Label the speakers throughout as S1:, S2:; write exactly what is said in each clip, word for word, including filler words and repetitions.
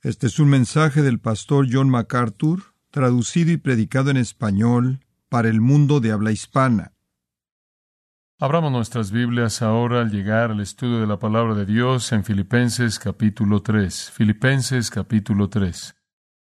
S1: Este es un mensaje del pastor John MacArthur, traducido y predicado en español para el mundo de habla hispana.
S2: Abramos nuestras Biblias ahora al llegar al estudio de la Palabra de Dios en Filipenses capítulo tres. Filipenses capítulo tres.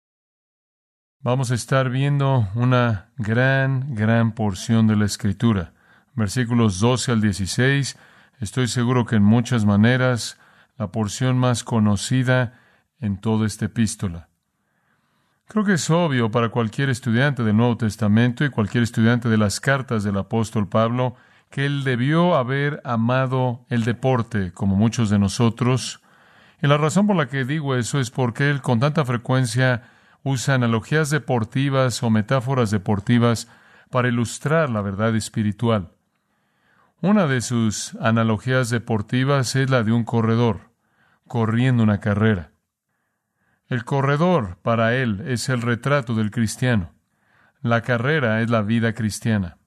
S2: Vamos a estar viendo una gran, gran porción de la Escritura. Versículos doce al dieciséis. Estoy seguro que en muchas maneras la porción más conocida en toda esta epístola. Creo que es obvio para cualquier estudiante del Nuevo Testamento y cualquier estudiante de las cartas del apóstol Pablo que él debió haber amado el deporte, como muchos de nosotros. Y la razón por la que digo eso es porque él con tanta frecuencia usa analogías deportivas o metáforas deportivas para ilustrar la verdad espiritual. Una de sus analogías deportivas es la de un corredor corriendo una carrera. El corredor, para él, es el retrato del cristiano. La carrera es la vida cristiana.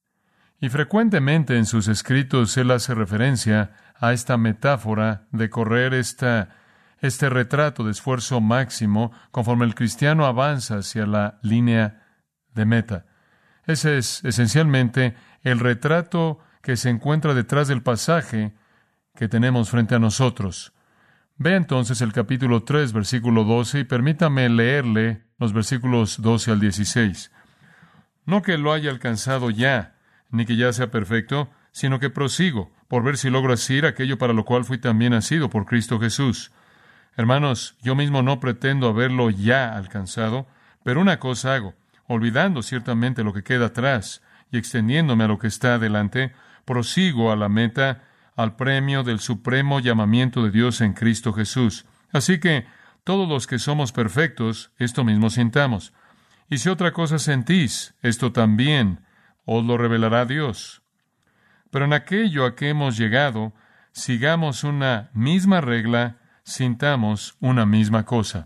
S2: Y frecuentemente en sus escritos él hace referencia a esta metáfora de correr esta, este retrato de esfuerzo máximo conforme el cristiano avanza hacia la línea de meta. Ese es esencialmente el retrato que se encuentra detrás del pasaje que tenemos frente a nosotros. Ve entonces el capítulo tres, versículo doce, y permítame leerle los versículos doce al dieciséis. No que lo haya alcanzado ya, ni que ya sea perfecto, sino que prosigo, por ver si logro asir aquello para lo cual fui también asido por Cristo Jesús. Hermanos, yo mismo no pretendo haberlo ya alcanzado, pero una cosa hago, olvidando ciertamente lo que queda atrás y extendiéndome a lo que está adelante, prosigo a la meta, al premio del supremo llamamiento de Dios en Cristo Jesús. Así que todos los que somos perfectos, esto mismo sintamos. Y si otra cosa sentís, esto también os lo revelará Dios. Pero en aquello a que hemos llegado, sigamos una misma regla, sintamos una misma cosa.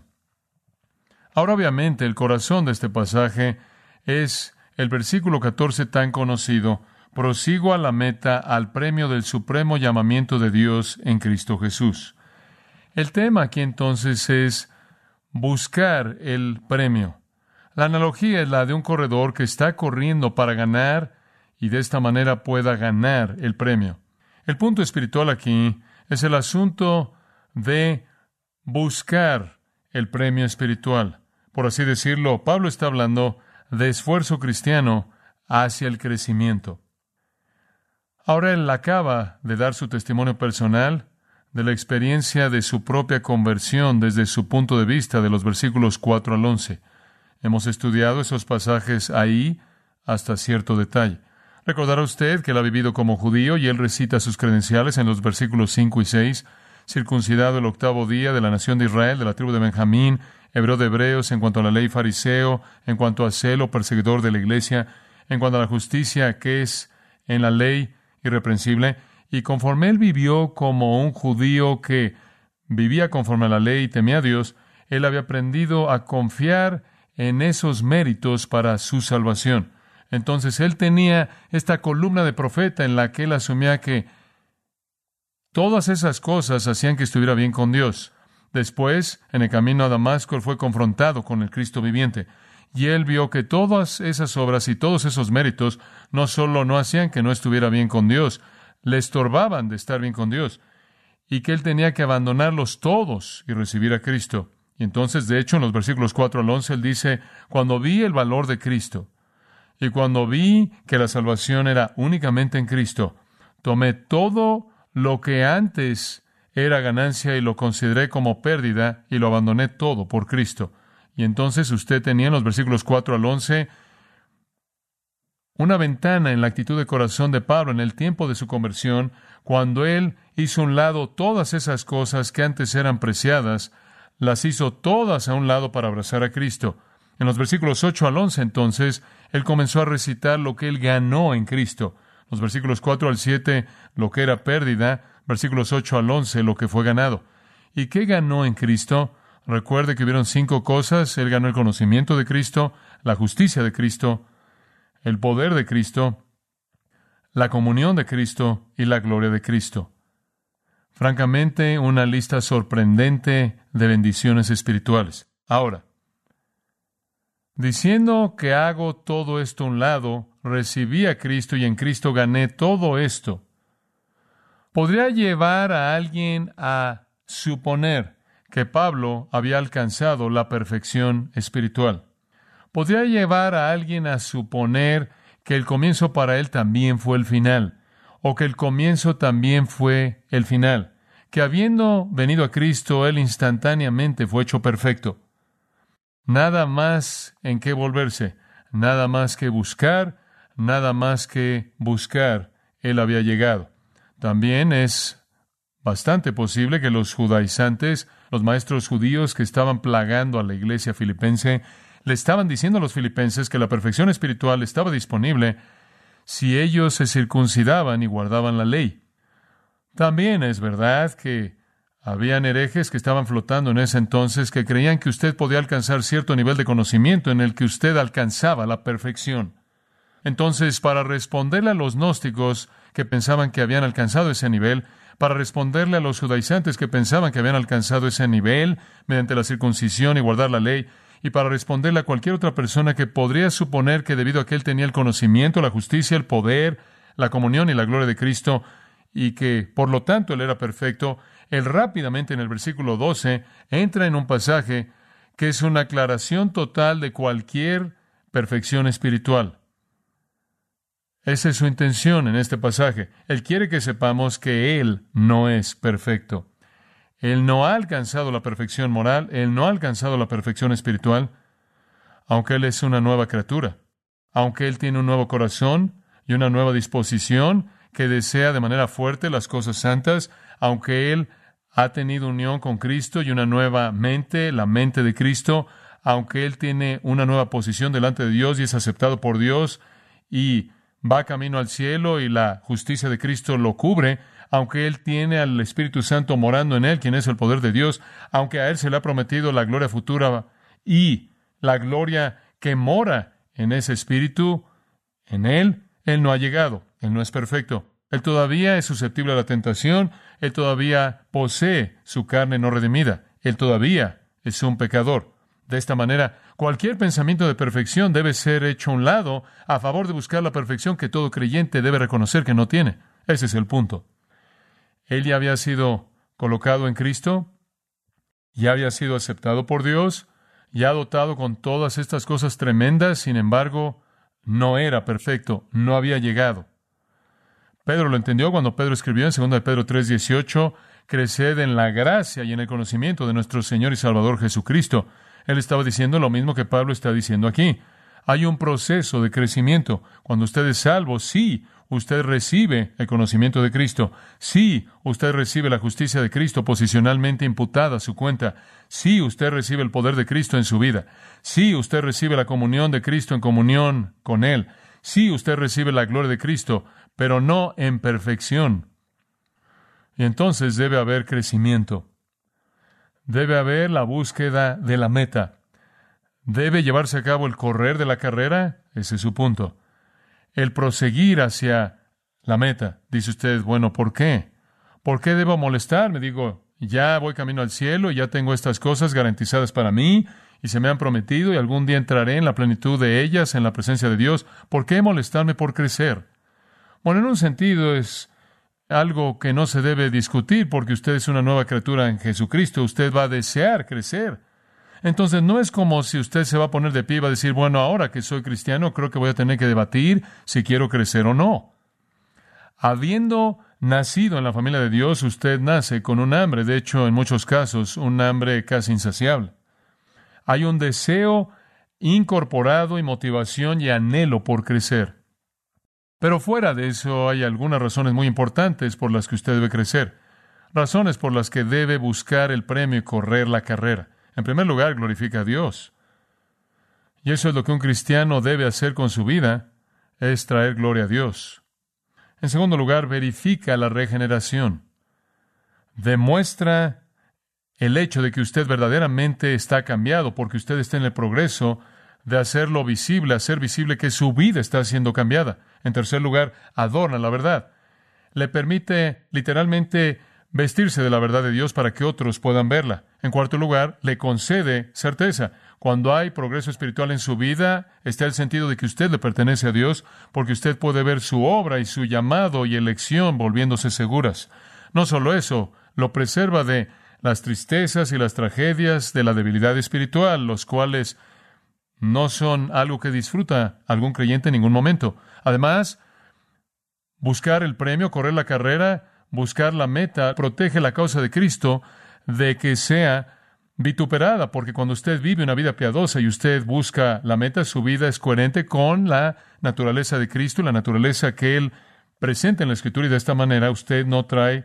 S2: Ahora, obviamente, el corazón de este pasaje es el versículo catorce tan conocido: prosigo a la meta, al premio del supremo llamamiento de Dios en Cristo Jesús. El tema aquí entonces es buscar el premio. La analogía es la de un corredor que está corriendo para ganar y de esta manera pueda ganar el premio. El punto espiritual aquí es el asunto de buscar el premio espiritual. Por así decirlo, Pablo está hablando de esfuerzo cristiano hacia el crecimiento. Ahora él acaba de dar su testimonio personal de la experiencia de su propia conversión desde su punto de vista de los versículos cuatro al once. Hemos estudiado esos pasajes ahí hasta cierto detalle. Recordará usted que él ha vivido como judío y él recita sus credenciales en los versículos cinco y seis, circuncidado el octavo día de la nación de Israel, de la tribu de Benjamín, hebreo de hebreos, en cuanto a la ley fariseo, en cuanto a celo, perseguidor de la iglesia, en cuanto a la justicia que es en la ley, irreprensible. Y conforme él vivió como un judío que vivía conforme a la ley y temía a Dios, él había aprendido a confiar en esos méritos para su salvación. Entonces él tenía esta columna de profeta en la que él asumía que todas esas cosas hacían que estuviera bien con Dios. Después, en el camino a Damasco, él fue confrontado con el Cristo viviente. Y él vio que todas esas obras y todos esos méritos no solo no hacían que no estuviera bien con Dios, le estorbaban de estar bien con Dios, y que él tenía que abandonarlos todos y recibir a Cristo. Y entonces, de hecho, en los versículos cuatro al once, él dice: cuando vi el valor de Cristo, y cuando vi que la salvación era únicamente en Cristo, tomé todo lo que antes era ganancia y lo consideré como pérdida, y lo abandoné todo por Cristo. Y entonces usted tenía en los versículos cuatro al once una ventana en la actitud de corazón de Pablo en el tiempo de su conversión, cuando él hizo a un lado todas esas cosas que antes eran preciadas, las hizo todas a un lado para abrazar a Cristo. En los versículos ocho al once, entonces, él comenzó a recitar lo que él ganó en Cristo. Los versículos cuatro al siete, lo que era pérdida. Versículos ocho al once, lo que fue ganado. ¿Y qué ganó en Cristo? Recuerde que hubieron cinco cosas. Él ganó el conocimiento de Cristo, la justicia de Cristo, el poder de Cristo, la comunión de Cristo y la gloria de Cristo. Francamente, una lista sorprendente de bendiciones espirituales. Ahora, diciendo que hago todo esto a un lado, recibí a Cristo y en Cristo gané todo esto, podría llevar a alguien a suponer que Pablo había alcanzado la perfección espiritual. Podría llevar a alguien a suponer que el comienzo para él también fue el final, o que el comienzo también fue el final, que habiendo venido a Cristo, él instantáneamente fue hecho perfecto. Nada más en qué volverse, nada más que buscar, nada más que buscar, él había llegado. También es bastante posible que los judaizantes, los maestros judíos que estaban plagando a la iglesia filipense, le estaban diciendo a los filipenses que la perfección espiritual estaba disponible si ellos se circuncidaban y guardaban la ley. También es verdad que habían herejes que estaban flotando en ese entonces que creían que usted podía alcanzar cierto nivel de conocimiento en el que usted alcanzaba la perfección. Entonces, para responderle a los gnósticos que pensaban que habían alcanzado ese nivel, para responderle a los judaizantes que pensaban que habían alcanzado ese nivel mediante la circuncisión y guardar la ley, y para responderle a cualquier otra persona que podría suponer que debido a que él tenía el conocimiento, la justicia, el poder, la comunión y la gloria de Cristo, y que, por lo tanto, él era perfecto, él rápidamente en el versículo doce entra en un pasaje que es una aclaración total de cualquier perfección espiritual. Esa es su intención en este pasaje. Él quiere que sepamos que él no es perfecto. Él no ha alcanzado la perfección moral, él no ha alcanzado la perfección espiritual, aunque él es una nueva criatura, aunque él tiene un nuevo corazón y una nueva disposición que desea de manera fuerte las cosas santas, aunque él ha tenido unión con Cristo y una nueva mente, la mente de Cristo, aunque él tiene una nueva posición delante de Dios y es aceptado por Dios y va camino al cielo y la justicia de Cristo lo cubre, aunque él tiene al Espíritu Santo morando en él, quien es el poder de Dios, aunque a él se le ha prometido la gloria futura y la gloria que mora en ese Espíritu, en él, él no ha llegado, él no es perfecto. Él todavía es susceptible a la tentación, él todavía posee su carne no redimida, él todavía es un pecador. De esta manera, cualquier pensamiento de perfección debe ser hecho a un lado a favor de buscar la perfección que todo creyente debe reconocer que no tiene. Ese es el punto. Él ya había sido colocado en Cristo, ya había sido aceptado por Dios, ya dotado con todas estas cosas tremendas, sin embargo, no era perfecto, no había llegado. Pedro lo entendió cuando Pedro escribió en segunda de Pedro tres dieciocho, creced en la gracia y en el conocimiento de nuestro Señor y Salvador Jesucristo. Él estaba diciendo lo mismo que Pablo está diciendo aquí. Hay un proceso de crecimiento. Cuando usted es salvo, sí, usted recibe el conocimiento de Cristo. Sí, usted recibe la justicia de Cristo posicionalmente imputada a su cuenta. Sí, usted recibe el poder de Cristo en su vida. Sí, usted recibe la comunión de Cristo en comunión con Él. Sí, usted recibe la gloria de Cristo, pero no en perfección. Y entonces debe haber crecimiento. Debe haber la búsqueda de la meta. ¿Debe llevarse a cabo el correr de la carrera? Ese es su punto. El proseguir hacia la meta. Dice usted, bueno, ¿por qué? ¿Por qué debo molestarme? Digo, ya voy camino al cielo, ya tengo estas cosas garantizadas para mí, y se me han prometido, y algún día entraré en la plenitud de ellas, en la presencia de Dios. ¿Por qué molestarme por crecer? Bueno, en un sentido es algo que no se debe discutir, porque usted es una nueva criatura en Jesucristo. Usted va a desear crecer. Entonces, no es como si usted se va a poner de pie y va a decir, bueno, ahora que soy cristiano, creo que voy a tener que debatir si quiero crecer o no. Habiendo nacido en la familia de Dios, usted nace con un hambre, de hecho, en muchos casos, un hambre casi insaciable. Hay un deseo incorporado y motivación y anhelo por crecer. Pero fuera de eso, hay algunas razones muy importantes por las que usted debe crecer. Razones por las que debe buscar el premio y correr la carrera. En primer lugar, glorifica a Dios. Y eso es lo que un cristiano debe hacer con su vida, es traer gloria a Dios. En segundo lugar, verifica la regeneración. Demuestra el hecho de que usted verdaderamente está cambiado, porque usted está en el progreso de hacerlo visible, hacer visible que su vida está siendo cambiada. En tercer lugar, adorna la verdad. Le permite literalmente vestirse de la verdad de Dios para que otros puedan verla. En cuarto lugar, le concede certeza. Cuando hay progreso espiritual en su vida, está el sentido de que usted le pertenece a Dios, porque usted puede ver su obra y su llamado y elección volviéndose seguras. No solo eso, lo preserva de las tristezas y las tragedias de la debilidad espiritual, los cuales no son algo que disfruta algún creyente en ningún momento. Además, buscar el premio, correr la carrera, buscar la meta, protege la causa de Cristo de que sea vituperada, porque cuando usted vive una vida piadosa y usted busca la meta, su vida es coherente con la naturaleza de Cristo, la naturaleza que Él presenta en la Escritura, y de esta manera usted no trae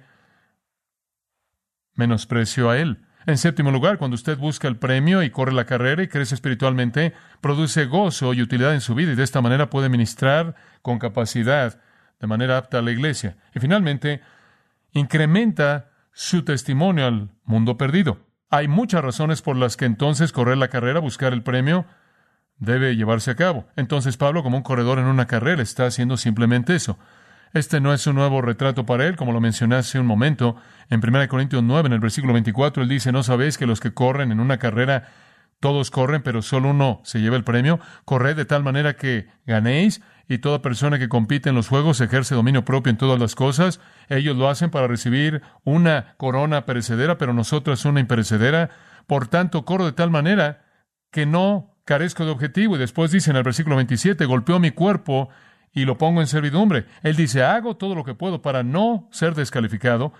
S2: menosprecio a Él. En séptimo lugar, cuando usted busca el premio y corre la carrera y crece espiritualmente, produce gozo y utilidad en su vida, y de esta manera puede ministrar con capacidad de manera apta a la iglesia. Y finalmente, incrementa su testimonio al mundo perdido. Hay muchas razones por las que entonces correr la carrera, buscar el premio, debe llevarse a cabo. Entonces Pablo, como un corredor en una carrera, está haciendo simplemente eso. Este no es un nuevo retrato para él, como lo mencioné hace un momento. En primera Corintios nueve, en el versículo veinticuatro, él dice, ¿no sabéis que los que corren en una carrera, todos corren, pero solo uno se lleva el premio? Corred de tal manera que ganéis, y toda persona que compite en los juegos ejerce dominio propio en todas las cosas. Ellos lo hacen para recibir una corona perecedera, pero nosotros una imperecedera. Por tanto, corro de tal manera que no carezco de objetivo. Y después dice en el versículo veintisiete, golpeo mi cuerpo y lo pongo en servidumbre. Él dice, hago todo lo que puedo para no ser descalificado,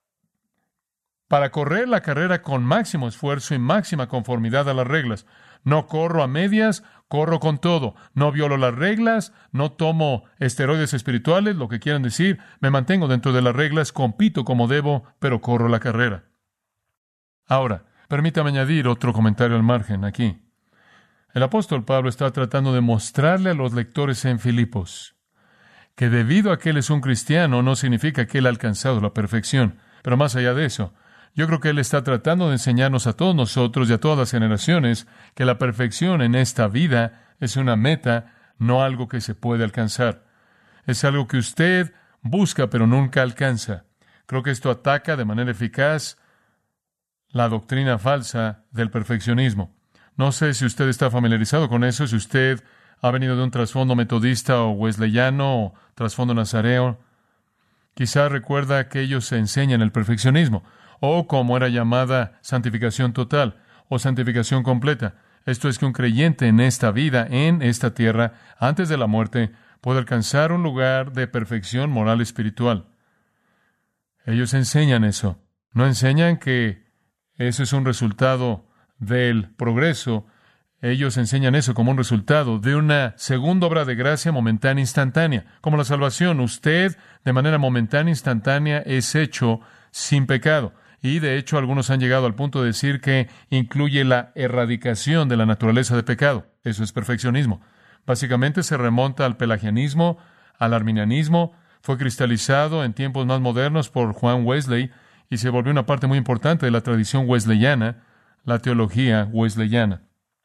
S2: para correr la carrera con máximo esfuerzo y máxima conformidad a las reglas. No corro a medias, corro con todo. No violo las reglas, no tomo esteroides espirituales, lo que quieran decir. Me mantengo dentro de las reglas, compito como debo, pero corro la carrera. Ahora, permítame añadir otro comentario al margen aquí. El apóstol Pablo está tratando de mostrarle a los lectores en Filipos que debido a que él es un cristiano no significa que él ha alcanzado la perfección. Pero más allá de eso, yo creo que él está tratando de enseñarnos a todos nosotros y a todas las generaciones que la perfección en esta vida es una meta, no algo que se puede alcanzar. Es algo que usted busca pero nunca alcanza. Creo que esto ataca de manera eficaz la doctrina falsa del perfeccionismo. No sé si usted está familiarizado con eso, si usted ha venido de un trasfondo metodista o wesleyano o trasfondo nazareo. Quizá recuerda que ellos enseñan el perfeccionismo, o como era llamada santificación total o santificación completa. Esto es que un creyente en esta vida, en esta tierra, antes de la muerte, puede alcanzar un lugar de perfección moral espiritual. Ellos enseñan eso. No enseñan que eso es un resultado del progreso. Ellos enseñan eso como un resultado de una segunda obra de gracia momentánea, instantánea. Como la salvación, usted de manera momentánea, instantánea, es hecho sin pecado. Y de hecho algunos han llegado al punto de decir que incluye la erradicación de la naturaleza de pecado. Eso es perfeccionismo. Básicamente se remonta al pelagianismo, al arminianismo. Fue cristalizado en tiempos más modernos por Juan Wesley y se volvió una parte muy importante de la tradición wesleyana, la teología wesleyana.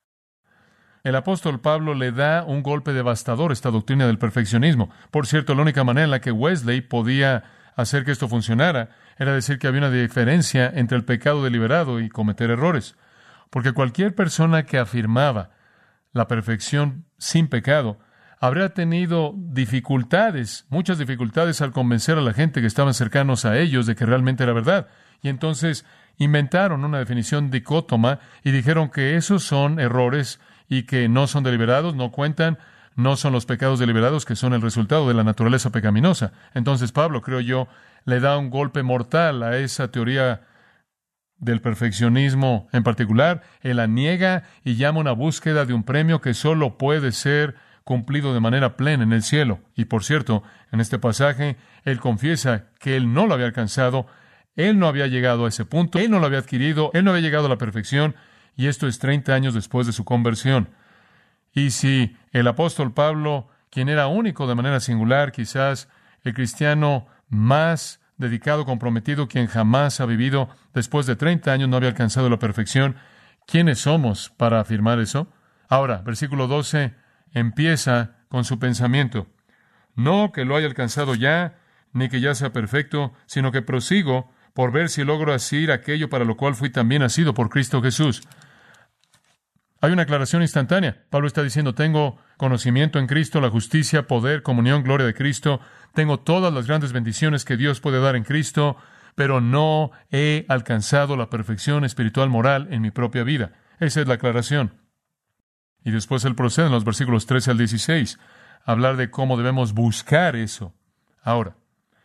S2: El apóstol Pablo le da un golpe devastador a esta doctrina del perfeccionismo. Por cierto, la única manera en la que Wesley podía hacer que esto funcionara era decir que había una diferencia entre el pecado deliberado y cometer errores. Porque cualquier persona que afirmaba la perfección sin pecado habría tenido dificultades, muchas dificultades al convencer a la gente que estaban cercanos a ellos de que realmente era verdad. Y entonces inventaron una definición dicótoma y dijeron que esos son errores y que no son deliberados, no cuentan, no son los pecados deliberados que son el resultado de la naturaleza pecaminosa. Entonces Pablo, creo yo, le da un golpe mortal a esa teoría del perfeccionismo en particular. Él la niega y llama una búsqueda de un premio que solo puede ser cumplido de manera plena en el cielo. Y por cierto, en este pasaje, él confiesa que él no lo había alcanzado, él no había llegado a ese punto, él no lo había adquirido, él no había llegado a la perfección, y esto es treinta años después de su conversión. Y si el apóstol Pablo, quien era único de manera singular, quizás el cristiano más dedicado, comprometido, quien jamás ha vivido, después de treinta años no había alcanzado la perfección, ¿quiénes somos para afirmar eso? Ahora, versículo doce empieza con su pensamiento. No que lo haya alcanzado ya, ni que ya sea perfecto, sino que prosigo por ver si logro hacer aquello para lo cual fui también nacido por Cristo Jesús. Hay una aclaración instantánea. Pablo está diciendo, tengo conocimiento en Cristo, la justicia, poder, comunión, gloria de Cristo. Tengo todas las grandes bendiciones que Dios puede dar en Cristo, pero no he alcanzado la perfección espiritual moral en mi propia vida. Esa es la aclaración. Y después él procede en los versículos trece al dieciséis a hablar de cómo debemos buscar eso. Ahora,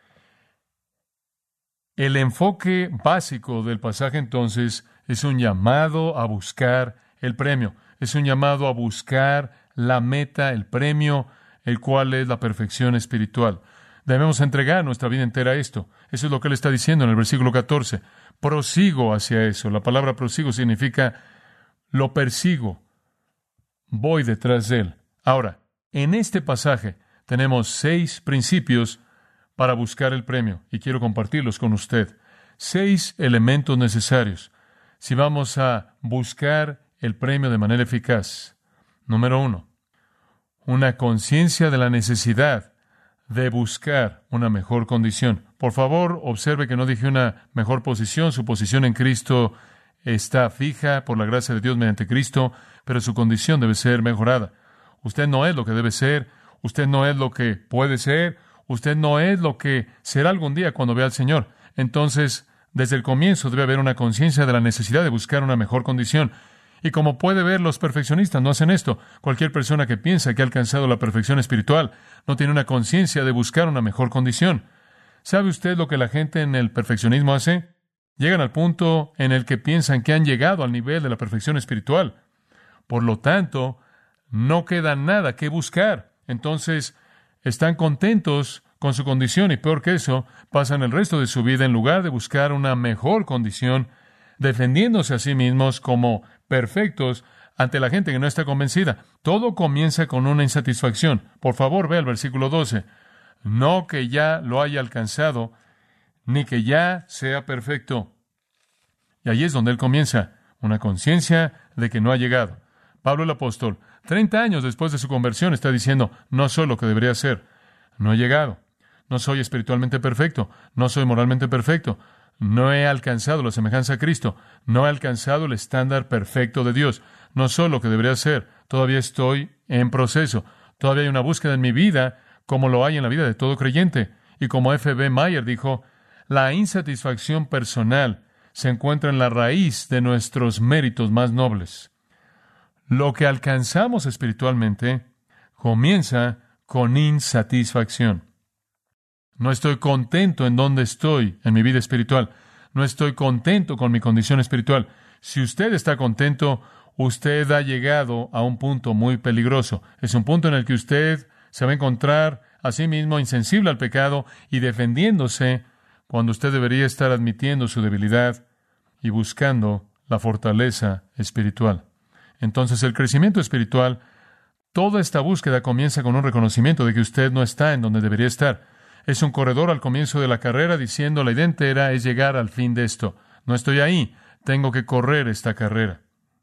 S2: el enfoque básico del pasaje entonces es un llamado a buscar el premio. Es un llamado a buscar la meta, el premio, el cual es la perfección espiritual. Debemos entregar nuestra vida entera a esto. Eso es lo que él está diciendo en el versículo catorce. Prosigo hacia eso. La palabra prosigo significa lo persigo. Voy detrás de él. Ahora, en este pasaje tenemos seis principios para buscar el premio, y quiero compartirlos con usted. Seis elementos necesarios si vamos a buscar el premio de manera eficaz. Número uno, una conciencia de la necesidad de buscar una mejor condición. Por favor, observe que no dije una mejor posición. Su posición en Cristo está fija por la gracia de Dios mediante Cristo, pero su condición debe ser mejorada. Usted no es lo que debe ser, usted no es lo que puede ser, usted no es lo que será algún día cuando vea al Señor. Entonces, desde el comienzo debe haber una conciencia de la necesidad de buscar una mejor condición. Y como puede ver, los perfeccionistas no hacen esto. Cualquier persona que piensa que ha alcanzado la perfección espiritual no tiene una conciencia de buscar una mejor condición. ¿Sabe usted lo que la gente en el perfeccionismo hace? Llegan al punto en el que piensan que han llegado al nivel de la perfección espiritual. Por lo tanto, no queda nada que buscar. Entonces, están contentos con su condición y peor que eso, pasan el resto de su vida en lugar de buscar una mejor condición, defendiéndose a sí mismos como perfectos ante la gente que no está convencida. Todo comienza con una insatisfacción. Por favor, vea el versículo doce. No que ya lo haya alcanzado, ni que ya sea perfecto. Y ahí es donde él comienza, una conciencia de que no ha llegado. Pablo el apóstol, treinta años después de su conversión, está diciendo, no soy lo que debería ser. No he llegado. No soy espiritualmente perfecto. No soy moralmente perfecto. No he alcanzado la semejanza a Cristo. No he alcanzado el estándar perfecto de Dios. No soy lo que debería ser. Todavía estoy en proceso. Todavía hay una búsqueda en mi vida, como lo hay en la vida de todo creyente. Y como F B Meyer dijo, la insatisfacción personal se encuentra en la raíz de nuestros méritos más nobles. Lo que alcanzamos espiritualmente comienza con insatisfacción. No estoy contento en donde estoy en mi vida espiritual. No estoy contento con mi condición espiritual. Si usted está contento, usted ha llegado a un punto muy peligroso. Es un punto en el que usted se va a encontrar a sí mismo insensible al pecado y defendiéndose cuando usted debería estar admitiendo su debilidad y buscando la fortaleza espiritual. Entonces, el crecimiento espiritual, toda esta búsqueda comienza con un reconocimiento de que usted no está en donde debería estar. Es un corredor al comienzo de la carrera diciendo la idea entera es llegar al fin de esto. No estoy ahí, tengo que correr esta carrera.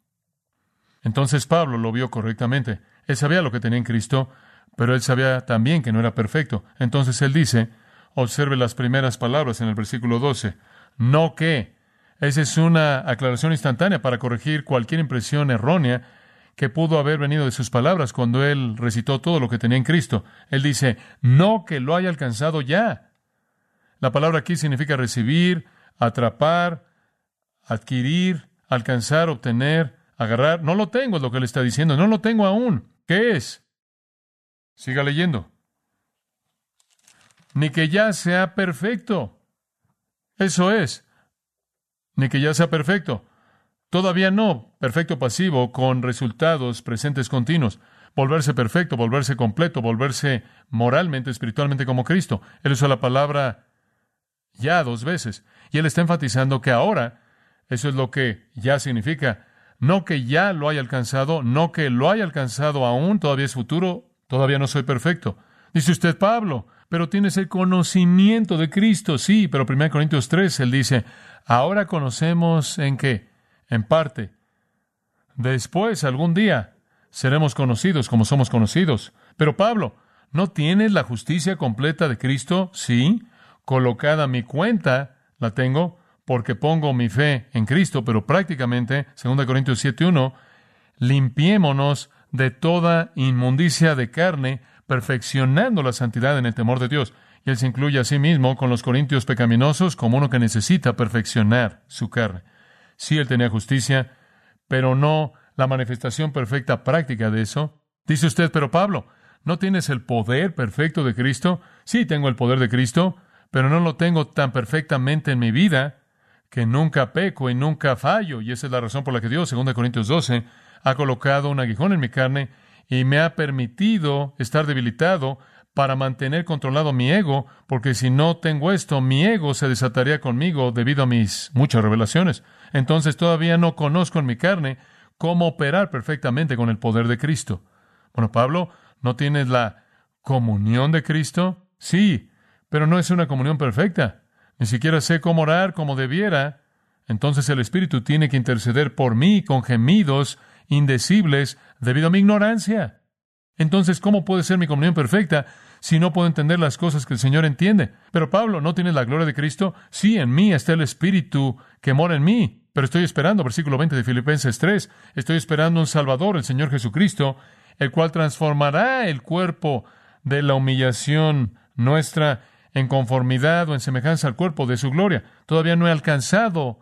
S2: Entonces Pablo lo vio correctamente. Él sabía lo que tenía en Cristo, pero él sabía también que no era perfecto. Entonces él dice, observe las primeras palabras en el versículo doce, no que. Esa es una aclaración instantánea para corregir cualquier impresión errónea que pudo haber venido de sus palabras cuando él recitó todo lo que tenía en Cristo. Él dice, no que lo haya alcanzado ya. La palabra aquí significa recibir, atrapar, adquirir, alcanzar, obtener, agarrar. No lo tengo, es lo que él está diciendo. No lo tengo aún. ¿Qué es? Siga leyendo. Ni que ya sea perfecto. Eso es. Ni que ya sea perfecto. Todavía no, perfecto pasivo con resultados presentes continuos. Volverse perfecto, volverse completo, volverse moralmente, espiritualmente como Cristo. Él usa la palabra ya dos veces. Y él está enfatizando que ahora, eso es lo que ya significa. No que ya lo haya alcanzado, no que lo haya alcanzado aún, todavía es futuro, todavía no soy perfecto. Dice usted, Pablo, pero tienes el conocimiento de Cristo. Sí, pero primero Corintios tres, él dice, ahora conocemos en qué, en parte. Después, algún día, seremos conocidos como somos conocidos. Pero Pablo, ¿no tienes la justicia completa de Cristo? Sí, colocada a mi cuenta, la tengo. porque pongo mi fe en Cristo, pero prácticamente, segunda Corintios siete uno, limpiémonos de toda inmundicia de carne, perfeccionando la santidad en el temor de Dios. Y él se incluye a sí mismo con los corintios pecaminosos como uno que necesita perfeccionar su carne. Sí, él tenía justicia, pero no la manifestación perfecta práctica de eso. Dice usted, pero Pablo, ¿no tienes el poder perfecto de Cristo? Sí, tengo el poder de Cristo, pero no lo tengo tan perfectamente en mi vida que nunca peco y nunca fallo. Y esa es la razón por la que Dios, segunda Corintios doce, ha colocado un aguijón en mi carne y me ha permitido estar debilitado para mantener controlado mi ego, porque si no tengo esto, mi ego se desataría conmigo debido a mis muchas revelaciones. Entonces todavía no conozco en mi carne cómo operar perfectamente con el poder de Cristo. Bueno, Pablo, ¿no tienes la comunión de Cristo? Sí, pero no es una comunión perfecta. Ni siquiera sé cómo orar como debiera. Entonces el Espíritu tiene que interceder por mí con gemidos indecibles debido a mi ignorancia. Entonces, ¿cómo puede ser mi comunión perfecta si no puedo entender las cosas que el Señor entiende? Pero Pablo, ¿no tienes la gloria de Cristo? Sí, en mí está el Espíritu que mora en mí. Pero estoy esperando, versículo veinte de Filipenses tres, estoy esperando un Salvador, el Señor Jesucristo, el cual transformará el cuerpo de la humillación nuestra en conformidad o en semejanza al cuerpo de su gloria. Todavía no he alcanzado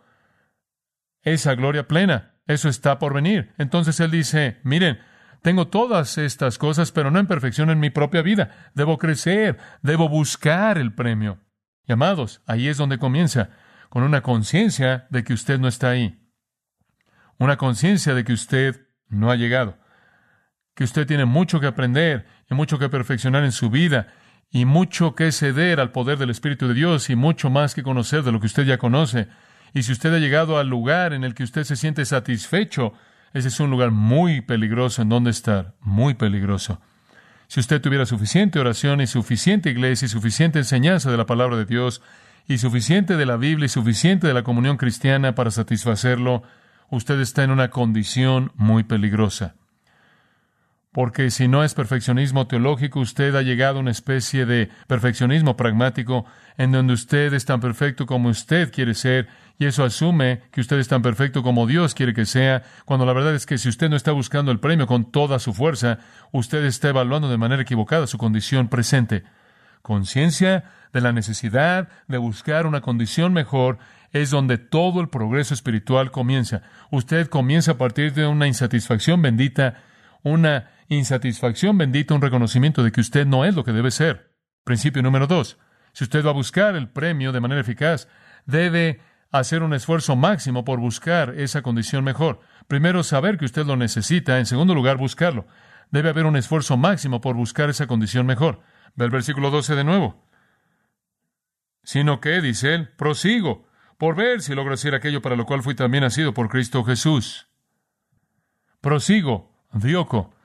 S2: esa gloria plena. Eso está por venir. Entonces él dice, miren, tengo todas estas cosas, pero no en perfección en mi propia vida. Debo crecer, debo buscar el premio. Y amados, ahí es donde comienza, con una conciencia de que usted no está ahí. Una conciencia de que usted no ha llegado. Que usted tiene mucho que aprender y mucho que perfeccionar en su vida y mucho que ceder al poder del Espíritu de Dios y mucho más que conocer de lo que usted ya conoce. Y si usted ha llegado al lugar en el que usted se siente satisfecho, ese es un lugar muy peligroso en donde estar, muy peligroso. Si usted tuviera suficiente oración y suficiente iglesia y suficiente enseñanza de la palabra de Dios y suficiente de la Biblia y suficiente de la comunión cristiana para satisfacerlo, usted está en una condición muy peligrosa. Porque si no es perfeccionismo teológico, usted ha llegado a una especie de perfeccionismo pragmático en donde usted es tan perfecto como usted quiere ser y eso asume que usted es tan perfecto como Dios quiere que sea, cuando la verdad es que si usted no está buscando el premio con toda su fuerza, usted está evaluando de manera equivocada su condición presente. Conciencia de la necesidad de buscar una condición mejor es donde todo el progreso espiritual comienza. Usted comienza a partir de una insatisfacción bendita, una insatisfacción bendita, un reconocimiento de que usted no es lo que debe ser. Principio número dos. Si usted va a buscar el premio de manera eficaz, debe hacer un esfuerzo máximo por buscar esa condición mejor. Primero, saber que usted lo necesita. En segundo lugar, buscarlo. Debe haber un esfuerzo máximo por buscar esa condición mejor. Ve el versículo doce de nuevo. Sino que, dice él, prosigo, por ver si logro hacer aquello para lo cual fui también nacido por Cristo Jesús. Prosigo, dioco.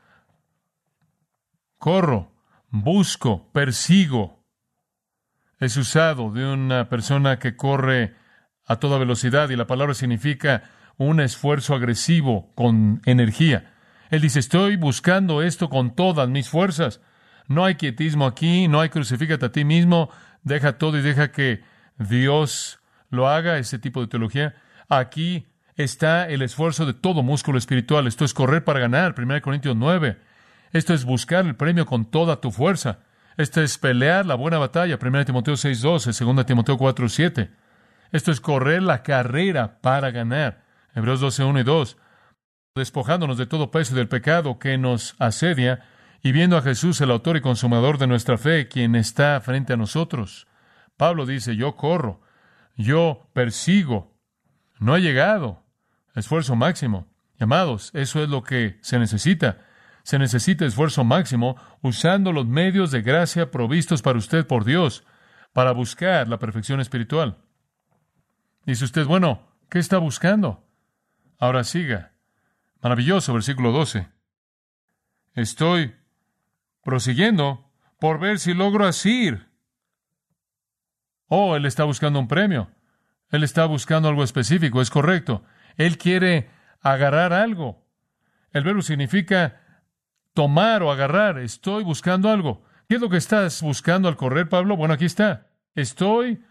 S2: Corro, busco, persigo. Es usado de una persona que corre a toda velocidad y la palabra significa un esfuerzo agresivo con energía. Él dice, estoy buscando esto con todas mis fuerzas. No hay quietismo aquí, no hay crucifícate a ti mismo, deja todo y deja que Dios lo haga, ese tipo de teología. Aquí está el esfuerzo de todo músculo espiritual. Esto es correr para ganar, primera Corintios nueve. Esto es buscar el premio con toda tu fuerza. Esto es pelear la buena batalla, primera Timoteo seis doce, segunda Timoteo cuatro siete. Esto es correr la carrera para ganar, Hebreos doce uno y dos. Despojándonos de todo peso y del pecado que nos asedia y viendo a Jesús, el autor y consumador de nuestra fe, quien está frente a nosotros. Pablo dice, yo corro, yo persigo, no he llegado, esfuerzo máximo. Y amados, eso es lo que se necesita. Se necesita esfuerzo máximo usando los medios de gracia provistos para usted por Dios para buscar la perfección espiritual. Dice usted, bueno, ¿qué está buscando? Ahora siga. Maravilloso, versículo doce. Estoy prosiguiendo por ver si logro asir. Oh, él está buscando un premio. Él está buscando algo específico, es correcto. Él quiere agarrar algo. El verbo significa tomar o agarrar. Estoy buscando algo. ¿Qué es lo que estás buscando al correr, Pablo? Bueno, aquí está. Estoy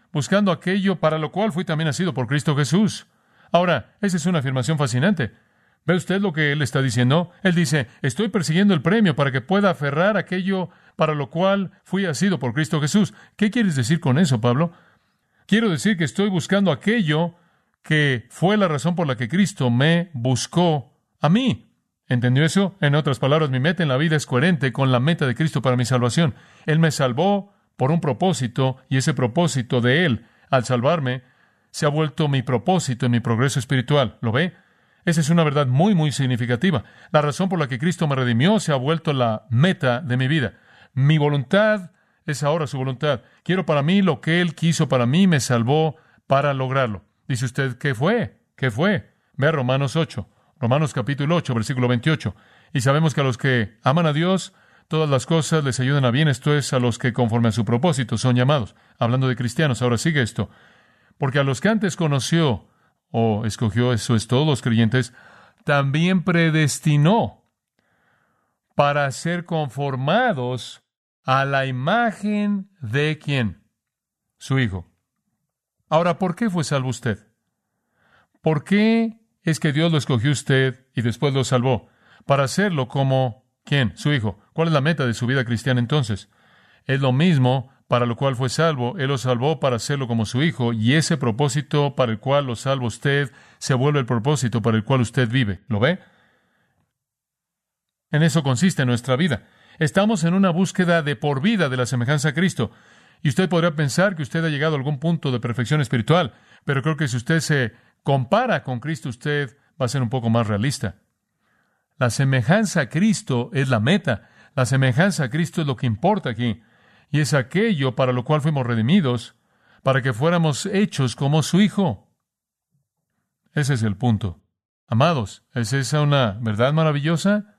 S2: buscando aquello para lo cual fui también nacido por Cristo Jesús. Ahora, esa es una afirmación fascinante. ¿Ve usted lo que él está diciendo? Él dice, estoy persiguiendo el premio para que pueda aferrar aquello para lo cual fui nacido por Cristo Jesús. ¿Qué quieres decir con eso, Pablo? Quiero decir que estoy buscando aquello que fue la razón por la que Cristo me buscó a mí. ¿Entendió eso? En otras palabras, mi meta en la vida es coherente con la meta de Cristo para mi salvación. Él me salvó por un propósito, y ese propósito de Él, al salvarme, se ha vuelto mi propósito en mi progreso espiritual. ¿Lo ve? Esa es una verdad muy, muy significativa. La razón por la que Cristo me redimió se ha vuelto la meta de mi vida. Mi voluntad es ahora su voluntad. Quiero para mí lo que Él quiso para mí, me salvó para lograrlo. Dice usted, ¿qué fue? ¿Qué fue? Ve a Romanos ocho. Romanos capítulo ocho, versículo veintiocho. Y sabemos que a los que aman a Dios, todas las cosas les ayudan a bien. Esto es, a los que conforme a su propósito son llamados. Hablando de cristianos, ahora sigue esto. Porque a los que antes conoció, o escogió, eso es, todos los creyentes, también predestinó para ser conformados a la imagen de ¿quién? Su Hijo. Ahora, ¿por qué fue salvo usted? ¿Por qué es que Dios lo escogió usted y después lo salvó? Para hacerlo como ¿quién? Su Hijo. ¿Cuál es la meta de su vida cristiana entonces? Es lo mismo para lo cual fue salvo. Él lo salvó para hacerlo como su Hijo, y ese propósito para el cual lo salva usted se vuelve el propósito para el cual usted vive. ¿Lo ve? En eso consiste nuestra vida. Estamos en una búsqueda de por vida de la semejanza a Cristo. Y usted podría pensar que usted ha llegado a algún punto de perfección espiritual, pero creo que si usted se compara con Cristo, usted va a ser un poco más realista. La semejanza a Cristo es la meta. La semejanza a Cristo es lo que importa aquí. Y es aquello para lo cual fuimos redimidos, para que fuéramos hechos como su Hijo. Ese es el punto. Amados, ¿es esa una verdad maravillosa?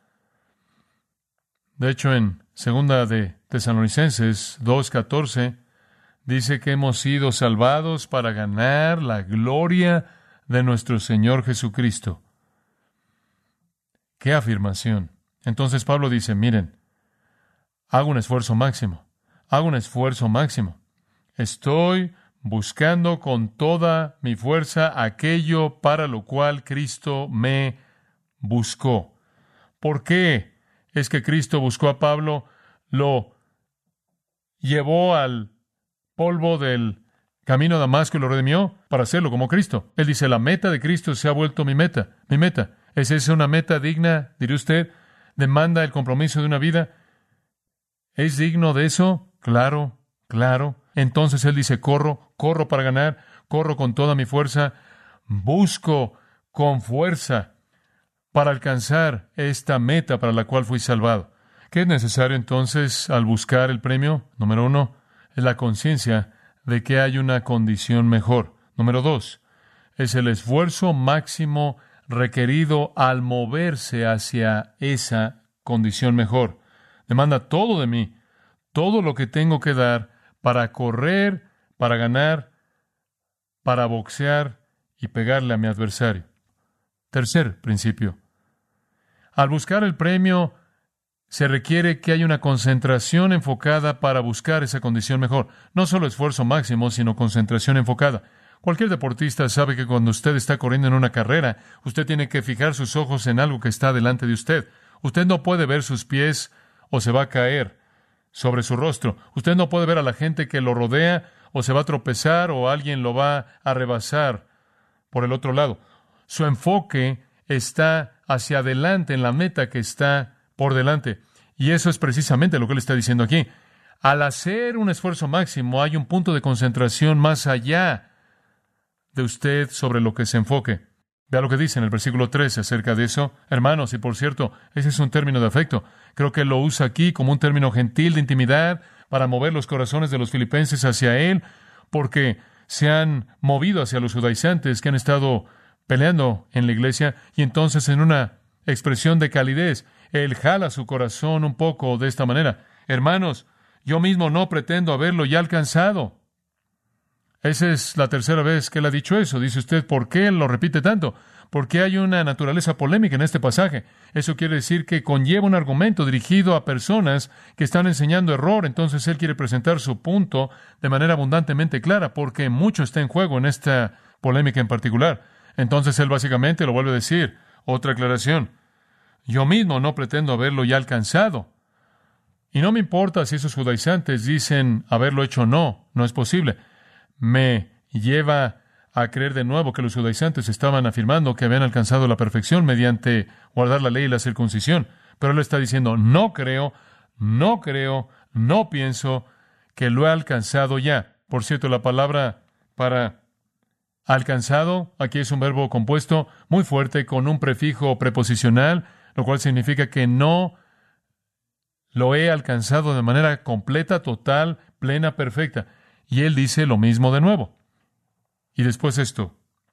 S2: De hecho, en segunda de Tesalonicenses dos catorce, dice que hemos sido salvados para ganar la gloria de nuestro Señor Jesucristo. ¡Qué afirmación! Entonces Pablo dice, miren, hago un esfuerzo máximo, hago un esfuerzo máximo. Estoy buscando con toda mi fuerza aquello para lo cual Cristo me buscó. ¿Por qué es que Cristo buscó a Pablo? Lo llevó al polvo del camino a Damasco y lo redimió para hacerlo como Cristo. Él dice, la meta de Cristo se ha vuelto mi meta, mi meta. ¿Es esa una meta digna, diría usted? ¿Demanda el compromiso de una vida? ¿Es digno de eso? Claro, claro. Entonces él dice, corro, corro para ganar, corro con toda mi fuerza, busco con fuerza para alcanzar esta meta para la cual fui salvado. ¿Qué es necesario entonces al buscar el premio? Número uno, es la conciencia de que hay una condición mejor. Número dos, es el esfuerzo máximo requerido al moverse hacia esa condición mejor. Demanda todo de mí, todo lo que tengo que dar para correr, para ganar, para boxear y pegarle a mi adversario. Tercer principio. Al buscar el premio, se requiere que haya una concentración enfocada para buscar esa condición mejor. No solo esfuerzo máximo, sino concentración enfocada. Cualquier deportista sabe que cuando usted está corriendo en una carrera, usted tiene que fijar sus ojos en algo que está delante de usted. Usted no puede ver sus pies o se va a caer sobre su rostro. Usted no puede ver a la gente que lo rodea o se va a tropezar o alguien lo va a rebasar por el otro lado. Su enfoque está hacia adelante en la meta que está por delante. Y eso es precisamente lo que él está diciendo aquí. Al hacer un esfuerzo máximo, hay un punto de concentración más allá de usted sobre lo que se enfoque. Vea lo que dice en el versículo trece acerca de eso. Hermanos, y por cierto, ese es un término de afecto. Creo que lo usa aquí como un término gentil de intimidad para mover los corazones de los filipenses hacia él, porque se han movido hacia los judaizantes que han estado peleando en la iglesia, y entonces en una expresión de calidez, él jala su corazón un poco de esta manera. Hermanos, yo mismo no pretendo haberlo ya alcanzado. Esa es la tercera vez que él ha dicho eso. Dice usted, ¿por qué él lo repite tanto? porque hay una naturaleza polémica en este pasaje. Eso quiere decir que conlleva un argumento dirigido a personas que están enseñando error. Entonces él quiere presentar su punto de manera abundantemente clara, porque mucho está en juego en esta polémica en particular. Entonces él básicamente lo vuelve a decir. Otra aclaración. Yo mismo no pretendo haberlo ya alcanzado. Y no me importa si esos judaizantes dicen haberlo hecho o no. No es posible. Me lleva a creer de nuevo que los judaizantes estaban afirmando que habían alcanzado la perfección mediante guardar la ley y la circuncisión. Pero él está diciendo, no creo, no creo, no pienso que lo he alcanzado ya. Por cierto, la palabra para alcanzado aquí es un verbo compuesto muy fuerte con un prefijo preposicional, lo cual significa que no lo he alcanzado de manera completa, total, plena, perfecta. Y él dice lo mismo de nuevo. Y después esto.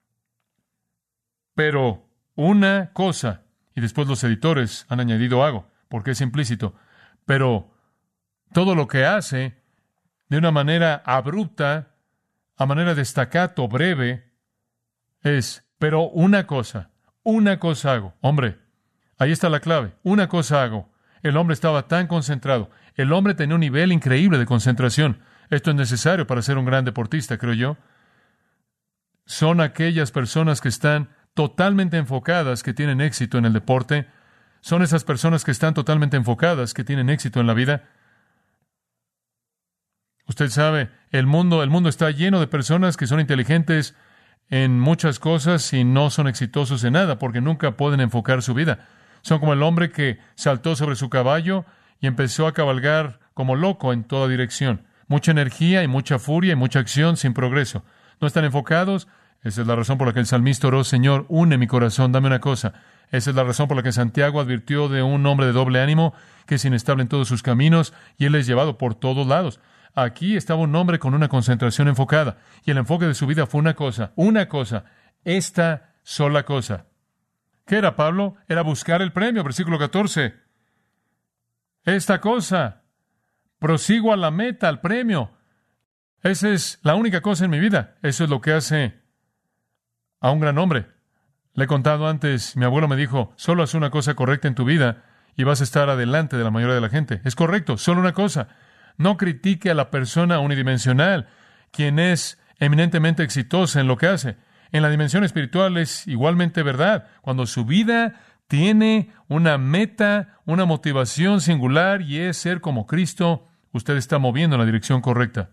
S2: Pero una cosa, y después los editores han añadido hago, porque es implícito, pero todo lo que hace de una manera abrupta, a manera de staccato, breve, es, pero una cosa, una cosa hago. Hombre, ahí está la clave, una cosa hago. El hombre estaba tan concentrado, el hombre tenía un nivel increíble de concentración. Esto es necesario para ser un gran deportista, creo yo. Son aquellas personas que están totalmente enfocadas, que tienen éxito en el deporte. Son esas personas que están totalmente enfocadas, que tienen éxito en la vida. Usted sabe, el mundo, el mundo está lleno de personas que son inteligentes en muchas cosas y no son exitosos en nada, porque nunca pueden enfocar su vida. Son como el hombre que saltó sobre su caballo y empezó a cabalgar como loco en toda dirección. Mucha energía y mucha furia y mucha acción sin progreso. No están enfocados. Esa es la razón por la que el salmista oró, Señor, une mi corazón, dame una cosa. Esa es la razón por la que Santiago advirtió de un hombre de doble ánimo que es inestable en todos sus caminos y él es llevado por todos lados. Aquí estaba un hombre con una concentración enfocada y el enfoque de su vida fue una cosa, una cosa, esta sola cosa. ¿Qué era, Pablo? Era buscar el premio, versículo catorce. Esta cosa, prosigo a la meta, al premio. Esa es la única cosa en mi vida. Eso es lo que hace a un gran hombre. Le he contado antes, mi abuelo me dijo, solo haz una cosa correcta en tu vida y vas a estar adelante de la mayoría de la gente. Es correcto, solo una cosa. No critique a la persona unidimensional, quien es eminentemente exitosa en lo que hace. En la dimensión espiritual es igualmente verdad. Cuando su vida tiene una meta, una motivación singular y es ser como Cristo, usted está moviendo en la dirección correcta.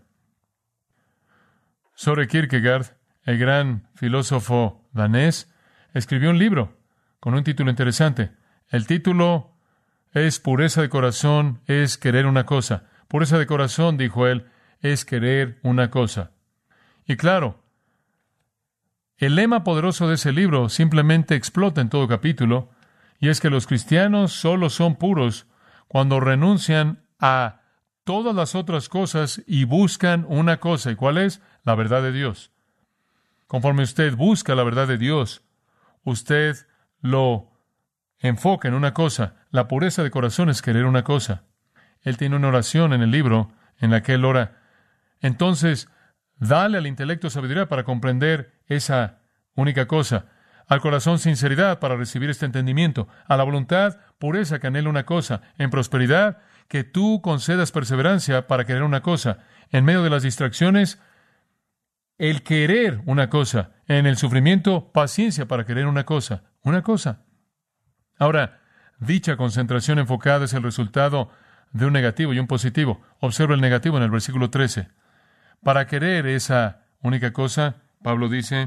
S2: Søren Kierkegaard, el gran filósofo danés, escribió un libro con un título interesante. El título es Pureza de corazón es querer una cosa. Pureza de corazón, dijo él, es querer una cosa. Y claro, el lema poderoso de ese libro simplemente explota en todo capítulo, y es que los cristianos solo son puros cuando renuncian a todas las otras cosas y buscan una cosa. ¿Y cuál es? La verdad de Dios. Conforme usted busca la verdad de Dios, usted lo enfoca en una cosa. La pureza de corazón es querer una cosa. Él tiene una oración en el libro en la que él ora. Entonces, dale al intelecto sabiduría para comprender esa única cosa. Al corazón sinceridad para recibir este entendimiento. A la voluntad pureza que anhela una cosa. En prosperidad que tú concedas perseverancia para querer una cosa. En medio de las distracciones, el querer una cosa. En el sufrimiento, paciencia para querer una cosa. Una cosa. Ahora, dicha concentración enfocada es el resultado de un negativo y un positivo. Observa el negativo en el versículo trece. Para querer esa única cosa, Pablo dice,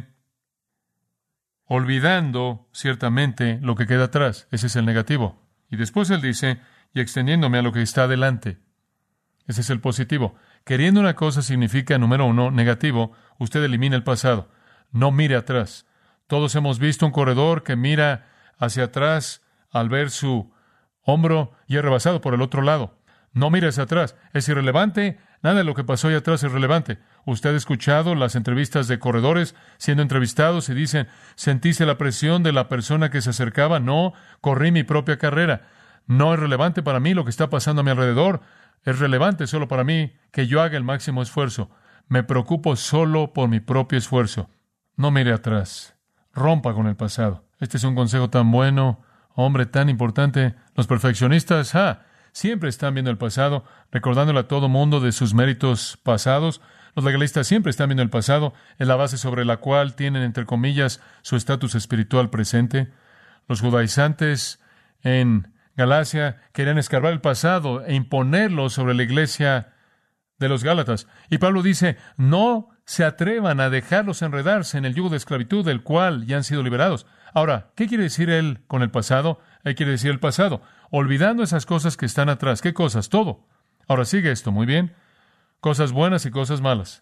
S2: olvidando ciertamente lo que queda atrás. Ese es el negativo. Y después él dice, y extendiéndome a lo que está adelante. Ese es el positivo. Queriendo una cosa significa, número uno, negativo. Usted elimina el pasado. No mire atrás. Todos hemos visto un corredor que mira hacia atrás al ver su hombro y es rebasado por el otro lado. No mire hacia atrás. Es irrelevante. Nada de lo que pasó ahí atrás es relevante. Usted ha escuchado las entrevistas de corredores siendo entrevistados y dicen, ¿sentiste la presión de la persona que se acercaba? No, corrí mi propia carrera. No es relevante para mí lo que está pasando a mi alrededor. Es relevante solo para mí que yo haga el máximo esfuerzo. Me preocupo solo por mi propio esfuerzo. No mire atrás. Rompa con el pasado. este es un consejo tan bueno, hombre, tan importante. Los perfeccionistas, ah, siempre están viendo el pasado, recordándole a todo mundo de sus méritos pasados. Los legalistas siempre están viendo el pasado, es la base sobre la cual tienen, entre comillas, su estatus espiritual presente. Los judaizantes en Galacia querían escarbar el pasado e imponerlo sobre la iglesia de los Gálatas. Y Pablo dice, no se atrevan a dejarlos enredarse en el yugo de esclavitud del cual ya han sido liberados. Ahora, ¿qué quiere decir él con el pasado? Él quiere decir el pasado, olvidando esas cosas que están atrás. ¿Qué cosas? Todo. Ahora sigue esto, muy bien. Cosas buenas y cosas malas.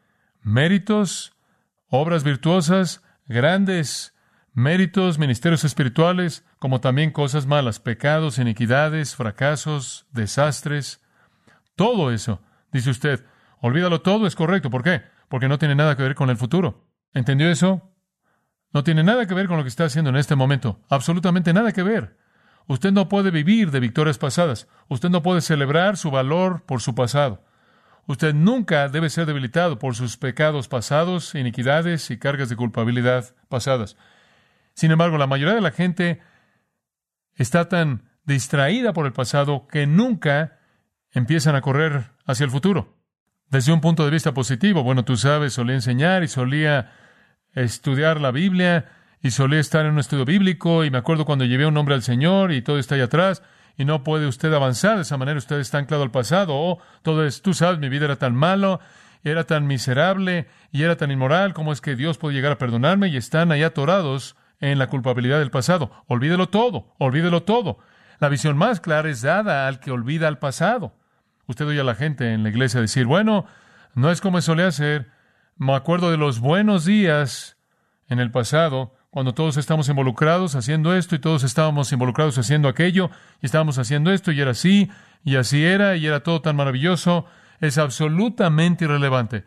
S2: Méritos, obras virtuosas, grandes méritos, ministerios espirituales, como también cosas malas, pecados, iniquidades, fracasos, desastres. Todo eso, dice usted, olvídalo todo, es correcto. ¿Por qué? Porque no tiene nada que ver con el futuro. ¿Entendió eso? No tiene nada que ver con lo que está haciendo en este momento. Absolutamente nada que ver. Usted no puede vivir de victorias pasadas. Usted no puede celebrar su valor por su pasado. Usted nunca debe ser debilitado por sus pecados pasados, iniquidades y cargas de culpabilidad pasadas. Sin embargo, la mayoría de la gente está tan distraída por el pasado que nunca empiezan a correr hacia el futuro. Desde un punto de vista positivo, bueno, tú sabes, solía enseñar y solía estudiar la Biblia y solía estar en un estudio bíblico y me acuerdo cuando llevé a un hombre al Señor y todo está ahí atrás y no puede usted avanzar de esa manera, usted está anclado al pasado. Oh, todo es, tú sabes, mi vida era tan malo, era tan miserable y era tan inmoral, ¿cómo es que Dios puede llegar a perdonarme? Y están ahí atorados en la culpabilidad del pasado. Olvídelo todo, olvídelo todo. La visión más clara es dada al que olvida el pasado. Usted oye a la gente en la iglesia decir, bueno, no es como solía ser. Me acuerdo de los buenos días en el pasado, cuando todos estamos involucrados haciendo esto y todos estábamos involucrados haciendo aquello y estábamos haciendo esto y era así y así era y era todo tan maravilloso. Es absolutamente irrelevante.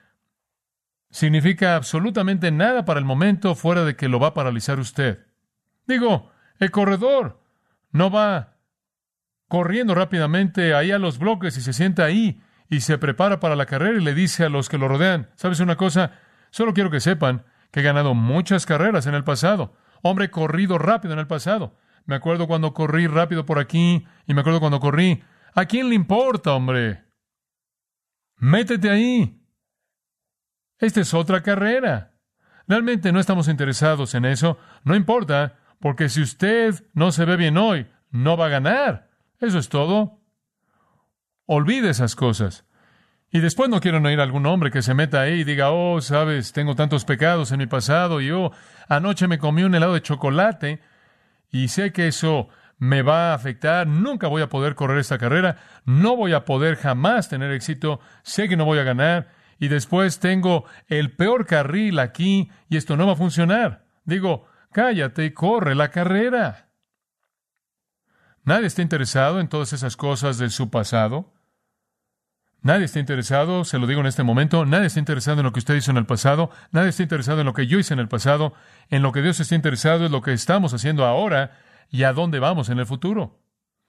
S2: Significa absolutamente nada para el momento fuera de que lo va a paralizar usted. Digo, el corredor no va corriendo rápidamente ahí a los bloques y se sienta ahí y se prepara para la carrera y le dice a los que lo rodean, ¿sabes una cosa? Solo quiero que sepan que he ganado muchas carreras en el pasado. Hombre, he corrido rápido en el pasado. Me acuerdo cuando corrí rápido por aquí y me acuerdo cuando corrí. ¿A quién le importa, hombre? Métete ahí. Esta es otra carrera. Realmente no estamos interesados en eso. No importa, porque si usted no se ve bien hoy, no va a ganar. Eso es todo. Olvide esas cosas. Y después no quiero oír a algún hombre que se meta ahí y diga, oh, sabes, tengo tantos pecados en mi pasado y oh, anoche me comí un helado de chocolate y sé que eso me va a afectar, nunca voy a poder correr esta carrera, no voy a poder jamás tener éxito, sé que no voy a ganar y después tengo el peor carril aquí y esto no va a funcionar. Digo, cállate y corre la carrera. Nadie está interesado en todas esas cosas de su pasado. Nadie está interesado, se lo digo en este momento, nadie está interesado en lo que usted hizo en el pasado, nadie está interesado en lo que yo hice en el pasado, en lo que Dios está interesado es lo que estamos haciendo ahora y a dónde vamos en el futuro.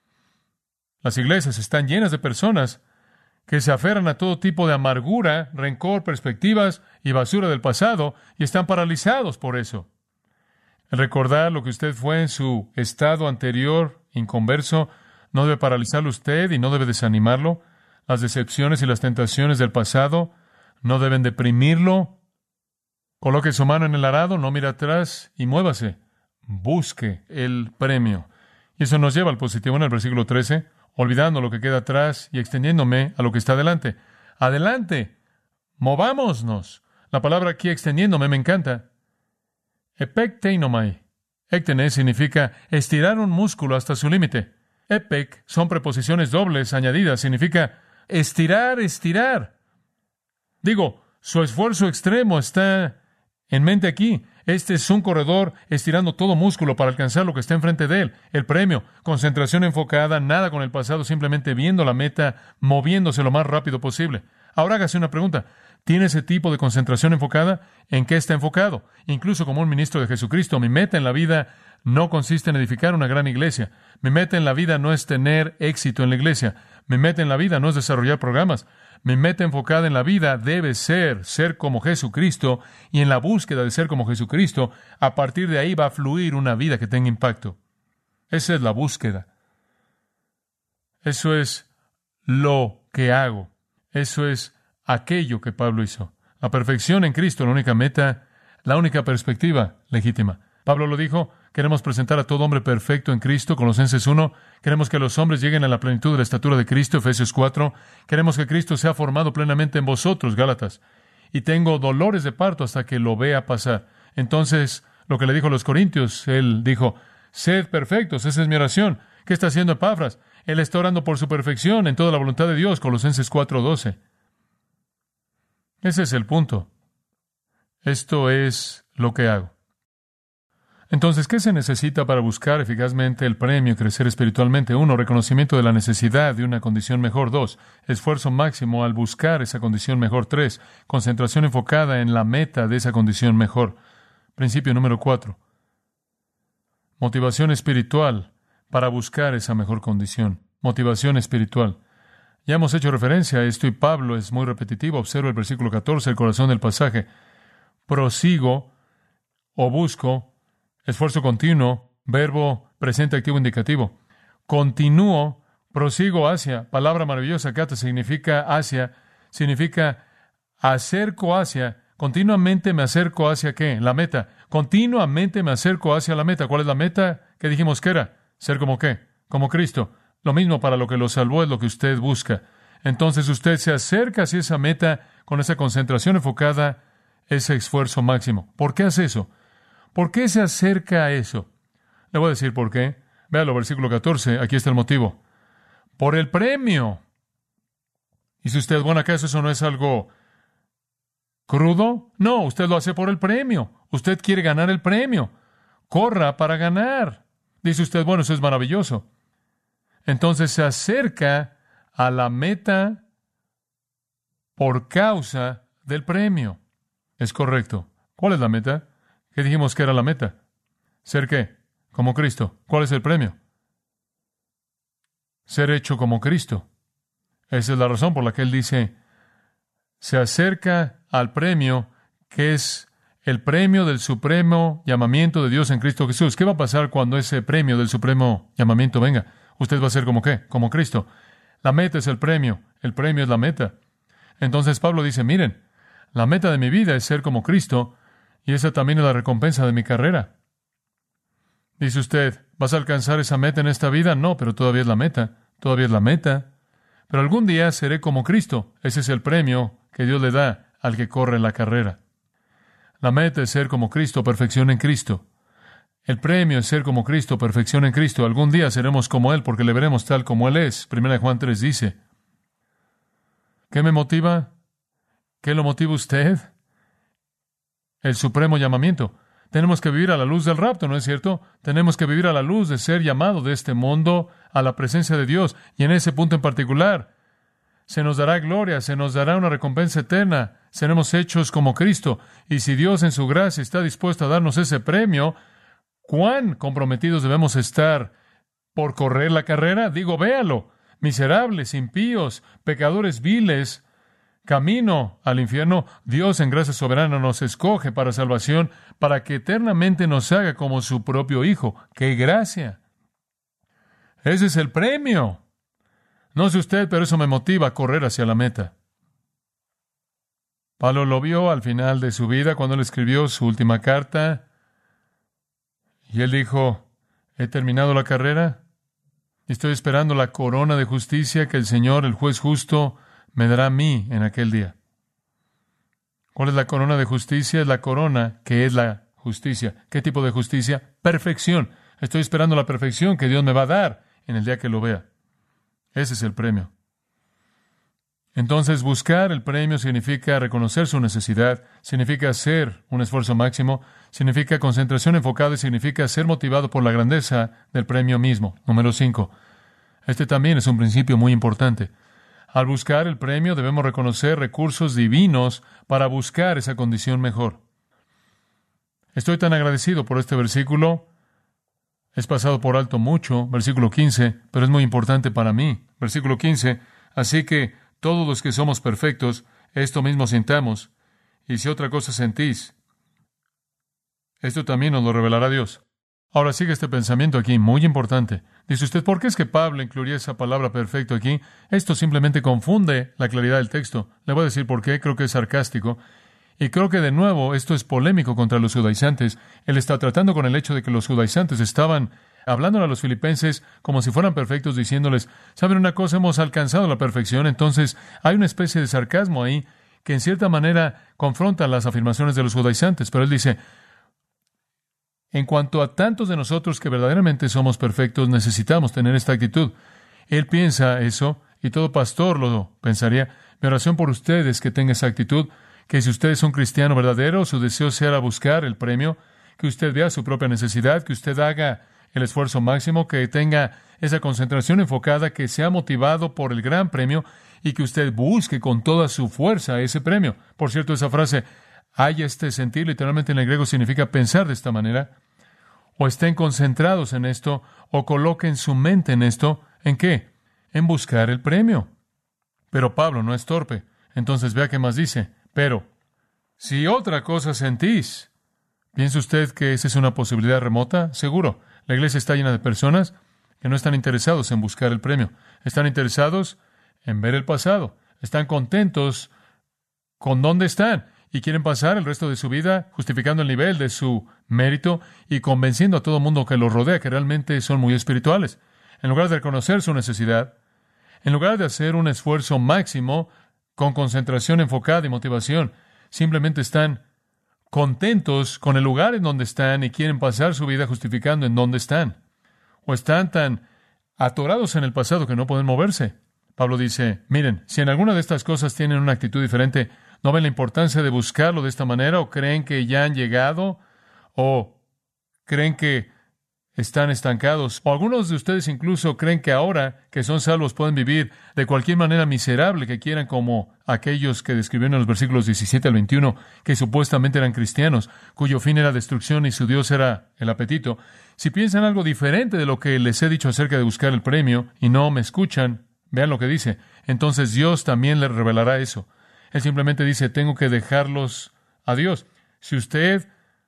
S2: Las iglesias están llenas de personas que se aferran a todo tipo de amargura, rencor, perspectivas y basura del pasado y están paralizados por eso. El recordar lo que usted fue en su estado anterior, inconverso, no debe paralizarlo usted y no debe desanimarlo. Las decepciones y las tentaciones del pasado no deben deprimirlo. Coloque su mano en el arado, no mire atrás y muévase. Busque el premio. Y eso nos lleva al positivo en el versículo trece, olvidando lo que queda atrás y extendiéndome a lo que está adelante. ¡Adelante! ¡Movámonos! La palabra aquí, extendiéndome, me encanta. Epekteinomai. Ektene significa estirar un músculo hasta su límite. Epek son preposiciones dobles añadidas. Significa estirar, estirar. Digo, su esfuerzo extremo está en mente aquí. Este es un corredor estirando todo músculo para alcanzar lo que está enfrente de él. El premio, concentración enfocada, nada con el pasado, simplemente viendo la meta, moviéndose lo más rápido posible. Ahora hágase una pregunta. ¿Tiene ese tipo de concentración enfocada? ¿En qué está enfocado? Incluso como un ministro de Jesucristo, mi meta en la vida no consiste en edificar una gran iglesia. Mi meta en la vida no es tener éxito en la iglesia. Mi meta en la vida no es desarrollar programas. Mi meta enfocada en la vida debe ser ser como Jesucristo, y en la búsqueda de ser como Jesucristo, a partir de ahí va a fluir una vida que tenga impacto. Esa es la búsqueda. Eso es lo que hago. Eso es aquello que Pablo hizo. La perfección en Cristo, la única meta, la única perspectiva legítima. Pablo lo dijo, queremos presentar a todo hombre perfecto en Cristo, Colosenses uno. Queremos que los hombres lleguen a la plenitud de la estatura de Cristo, Efesios cuatro. Queremos que Cristo sea formado plenamente en vosotros, Gálatas. Y tengo dolores de parto hasta que lo vea pasar. Entonces, lo que le dijo a los corintios, él dijo, sed perfectos, esa es mi oración. ¿Qué está haciendo Epafras? Él está orando por su perfección en toda la voluntad de Dios, Colosenses cuatro doce. Ese es el punto. Esto es lo que hago. Entonces, ¿qué se necesita para buscar eficazmente el premio y crecer espiritualmente? Uno, reconocimiento de la necesidad de una condición mejor. Dos, esfuerzo máximo al buscar esa condición mejor. Tres, concentración enfocada en la meta de esa condición mejor. Principio número cuatro. Motivación espiritual para buscar esa mejor condición. Motivación espiritual. Ya hemos hecho referencia a esto y Pablo es muy repetitivo. Observa el versículo catorce, el corazón del pasaje. Prosigo o busco, esfuerzo continuo, verbo presente activo indicativo. Continúo, prosigo hacia, palabra maravillosa, kata significa hacia, significa acerco hacia, continuamente me acerco hacia ¿qué? La meta. Continuamente me acerco hacia la meta. ¿Cuál es la meta? ¿Qué dijimos que era? Ser como qué? Como Cristo. Lo mismo para lo que lo salvó es lo que usted busca. Entonces usted se acerca hacia esa meta con esa concentración enfocada, ese esfuerzo máximo. ¿Por qué hace eso? ¿Por qué se acerca a eso? Le voy a decir por qué. Véalo, versículo catorce. Aquí está el motivo. Por el premio. Dice usted, bueno, ¿acaso eso no es algo crudo? No, usted lo hace por el premio. Usted quiere ganar el premio. Corra para ganar. Dice usted, bueno, eso es maravilloso. Entonces se acerca a la meta por causa del premio. Es correcto. ¿Cuál es la meta? ¿Qué dijimos que era la meta? ¿Ser qué? Como Cristo. ¿Cuál es el premio? Ser hecho como Cristo. Esa es la razón por la que él dice, se acerca al premio que es el premio del supremo llamamiento de Dios en Cristo Jesús. ¿Qué va a pasar cuando ese premio del supremo llamamiento venga? Usted va a ser como qué? Como Cristo. La meta es el premio. El premio es la meta. Entonces Pablo dice, miren, la meta de mi vida es ser como Cristo y esa también es la recompensa de mi carrera. Dice usted, ¿vas a alcanzar esa meta en esta vida? No, pero todavía es la meta. Todavía es la meta. Pero algún día seré como Cristo. Ese es el premio que Dios le da al que corre la carrera. La meta es ser como Cristo, perfección en Cristo. El premio es ser como Cristo, perfección en Cristo. Algún día seremos como Él porque le veremos tal como Él es. Primera de Juan tres dice. ¿Qué me motiva? ¿Qué lo motiva usted? El supremo llamamiento. Tenemos que vivir a la luz del rapto, ¿no es cierto? Tenemos que vivir a la luz de ser llamado de este mundo a la presencia de Dios. Y en ese punto en particular, se nos dará gloria, se nos dará una recompensa eterna. Seremos hechos como Cristo. Y si Dios en su gracia está dispuesto a darnos ese premio, ¿cuán comprometidos debemos estar por correr la carrera? Digo, véalo. Miserables, impíos, pecadores viles, camino al infierno. Dios en gracia soberana nos escoge para salvación, para que eternamente nos haga como su propio Hijo. ¡Qué gracia! Ese es el premio. No sé usted, pero eso me motiva a correr hacia la meta. Pablo lo vio al final de su vida cuando él escribió su última carta. Y él dijo, he terminado la carrera y estoy esperando la corona de justicia que el Señor, el juez justo, me dará a mí en aquel día. ¿Cuál es la corona de justicia? Es la corona que es la justicia. ¿Qué tipo de justicia? Perfección. Estoy esperando la perfección que Dios me va a dar en el día que lo vea. Ese es el premio. Entonces, buscar el premio significa reconocer su necesidad, significa hacer un esfuerzo máximo, significa concentración enfocada y significa ser motivado por la grandeza del premio mismo. Número cinco. Este también es un principio muy importante. Al buscar el premio, debemos reconocer recursos divinos para buscar esa condición mejor. Estoy tan agradecido por este versículo. Es pasado por alto mucho, versículo quince, pero es muy importante para mí. Versículo quince, así que todos los que somos perfectos, esto mismo sintamos, y si otra cosa sentís, esto también nos lo revelará Dios. Ahora sigue este pensamiento aquí, muy importante. Dice usted, ¿por qué es que Pablo incluiría esa palabra perfecto aquí? Esto simplemente confunde la claridad del texto. Le voy a decir por qué, creo que es sarcástico. Y creo que de nuevo esto es polémico contra los judaizantes. Él está tratando con el hecho de que los judaizantes estaban hablando a los filipenses como si fueran perfectos, diciéndoles, ¿saben una cosa? Hemos alcanzado la perfección. Entonces hay una especie de sarcasmo ahí que en cierta manera confronta las afirmaciones de los judaizantes. Pero él dice, en cuanto a tantos de nosotros que verdaderamente somos perfectos, necesitamos tener esta actitud. Él piensa eso, y todo pastor lo pensaría. Mi oración por ustedes es que tenga esa actitud, que si usted es un cristiano verdadero, su deseo sea buscar el premio, que usted vea su propia necesidad, que usted haga el esfuerzo máximo, que tenga esa concentración enfocada, que sea motivado por el gran premio, y que usted busque con toda su fuerza ese premio. Por cierto, esa frase, haya este sentir, literalmente en el griego significa pensar de esta manera, o estén concentrados en esto, o coloquen su mente en esto. ¿En qué? En buscar el premio. Pero Pablo no es torpe. Entonces vea qué más dice. Pero, si otra cosa sentís, ¿piensa usted que esa es una posibilidad remota? Seguro. La iglesia está llena de personas que no están interesados en buscar el premio. Están interesados en ver el pasado. Están contentos con dónde están. Y quieren pasar el resto de su vida justificando el nivel de su mérito y convenciendo a todo el mundo que los rodea que realmente son muy espirituales. En lugar de reconocer su necesidad, en lugar de hacer un esfuerzo máximo con concentración enfocada y motivación, simplemente están contentos con el lugar en donde están y quieren pasar su vida justificando en dónde están. O están tan atorados en el pasado que no pueden moverse. Pablo dice, miren, si en alguna de estas cosas tienen una actitud diferente, ¿no ven la importancia de buscarlo de esta manera? ¿O creen que ya han llegado? ¿O creen que están estancados? ¿O algunos de ustedes incluso creen que ahora que son salvos pueden vivir de cualquier manera miserable que quieran, como aquellos que describieron en los versículos diecisiete al veintiuno, que supuestamente eran cristianos, cuyo fin era destrucción y su Dios era el apetito? Si piensan algo diferente de lo que les he dicho acerca de buscar el premio y no me escuchan, vean lo que dice. Entonces Dios también les revelará eso. Él simplemente dice, tengo que dejarlos a Dios. Si usted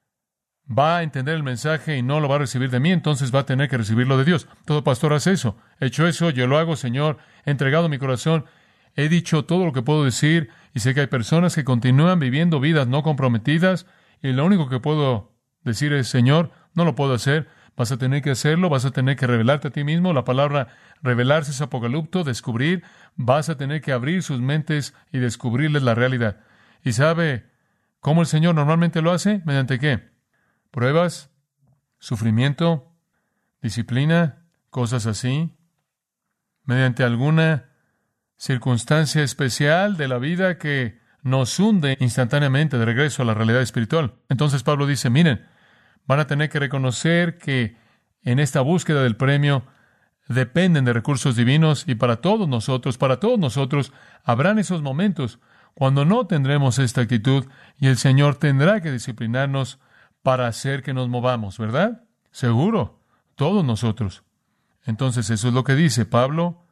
S2: va a entender el mensaje y no lo va a recibir de mí, entonces va a tener que recibirlo de Dios. Todo pastor hace eso. He hecho eso, yo lo hago, Señor. He entregado mi corazón. He dicho todo lo que puedo decir y sé que hay personas que continúan viviendo vidas no comprometidas y lo único que puedo decir es, Señor, no lo puedo hacer. Vas a tener que hacerlo, vas a tener que revelarte a ti mismo. La palabra revelarse es apocalipto, descubrir. Vas a tener que abrir sus mentes y descubrirles la realidad. ¿Y sabe cómo el Señor normalmente lo hace? ¿Mediante qué? Pruebas, sufrimiento, disciplina, cosas así. Mediante alguna circunstancia especial de la vida que nos hunde instantáneamente de regreso a la realidad espiritual. Entonces Pablo dice, miren, van a tener que reconocer que en esta búsqueda del premio dependen de recursos divinos y para todos nosotros, para todos nosotros, habrán esos momentos cuando no tendremos esta actitud y el Señor tendrá que disciplinarnos para hacer que nos movamos, ¿verdad? Seguro, todos nosotros. Entonces eso es lo que dice Pablo.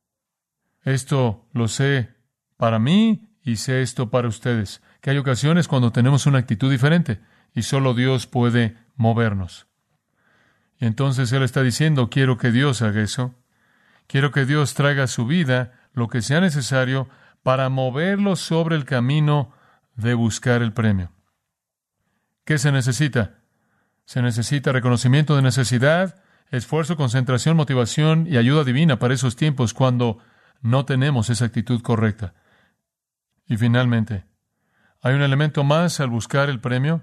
S2: Esto lo sé para mí y sé esto para ustedes, que hay ocasiones cuando tenemos una actitud diferente y solo Dios puede movernos. Y entonces Él está diciendo, quiero que Dios haga eso. Quiero que Dios traiga a su vida lo que sea necesario para moverlo sobre el camino de buscar el premio. ¿Qué se necesita? Se necesita reconocimiento de necesidad, esfuerzo, concentración, motivación y ayuda divina para esos tiempos cuando no tenemos esa actitud correcta. Y finalmente, hay un elemento más al buscar el premio.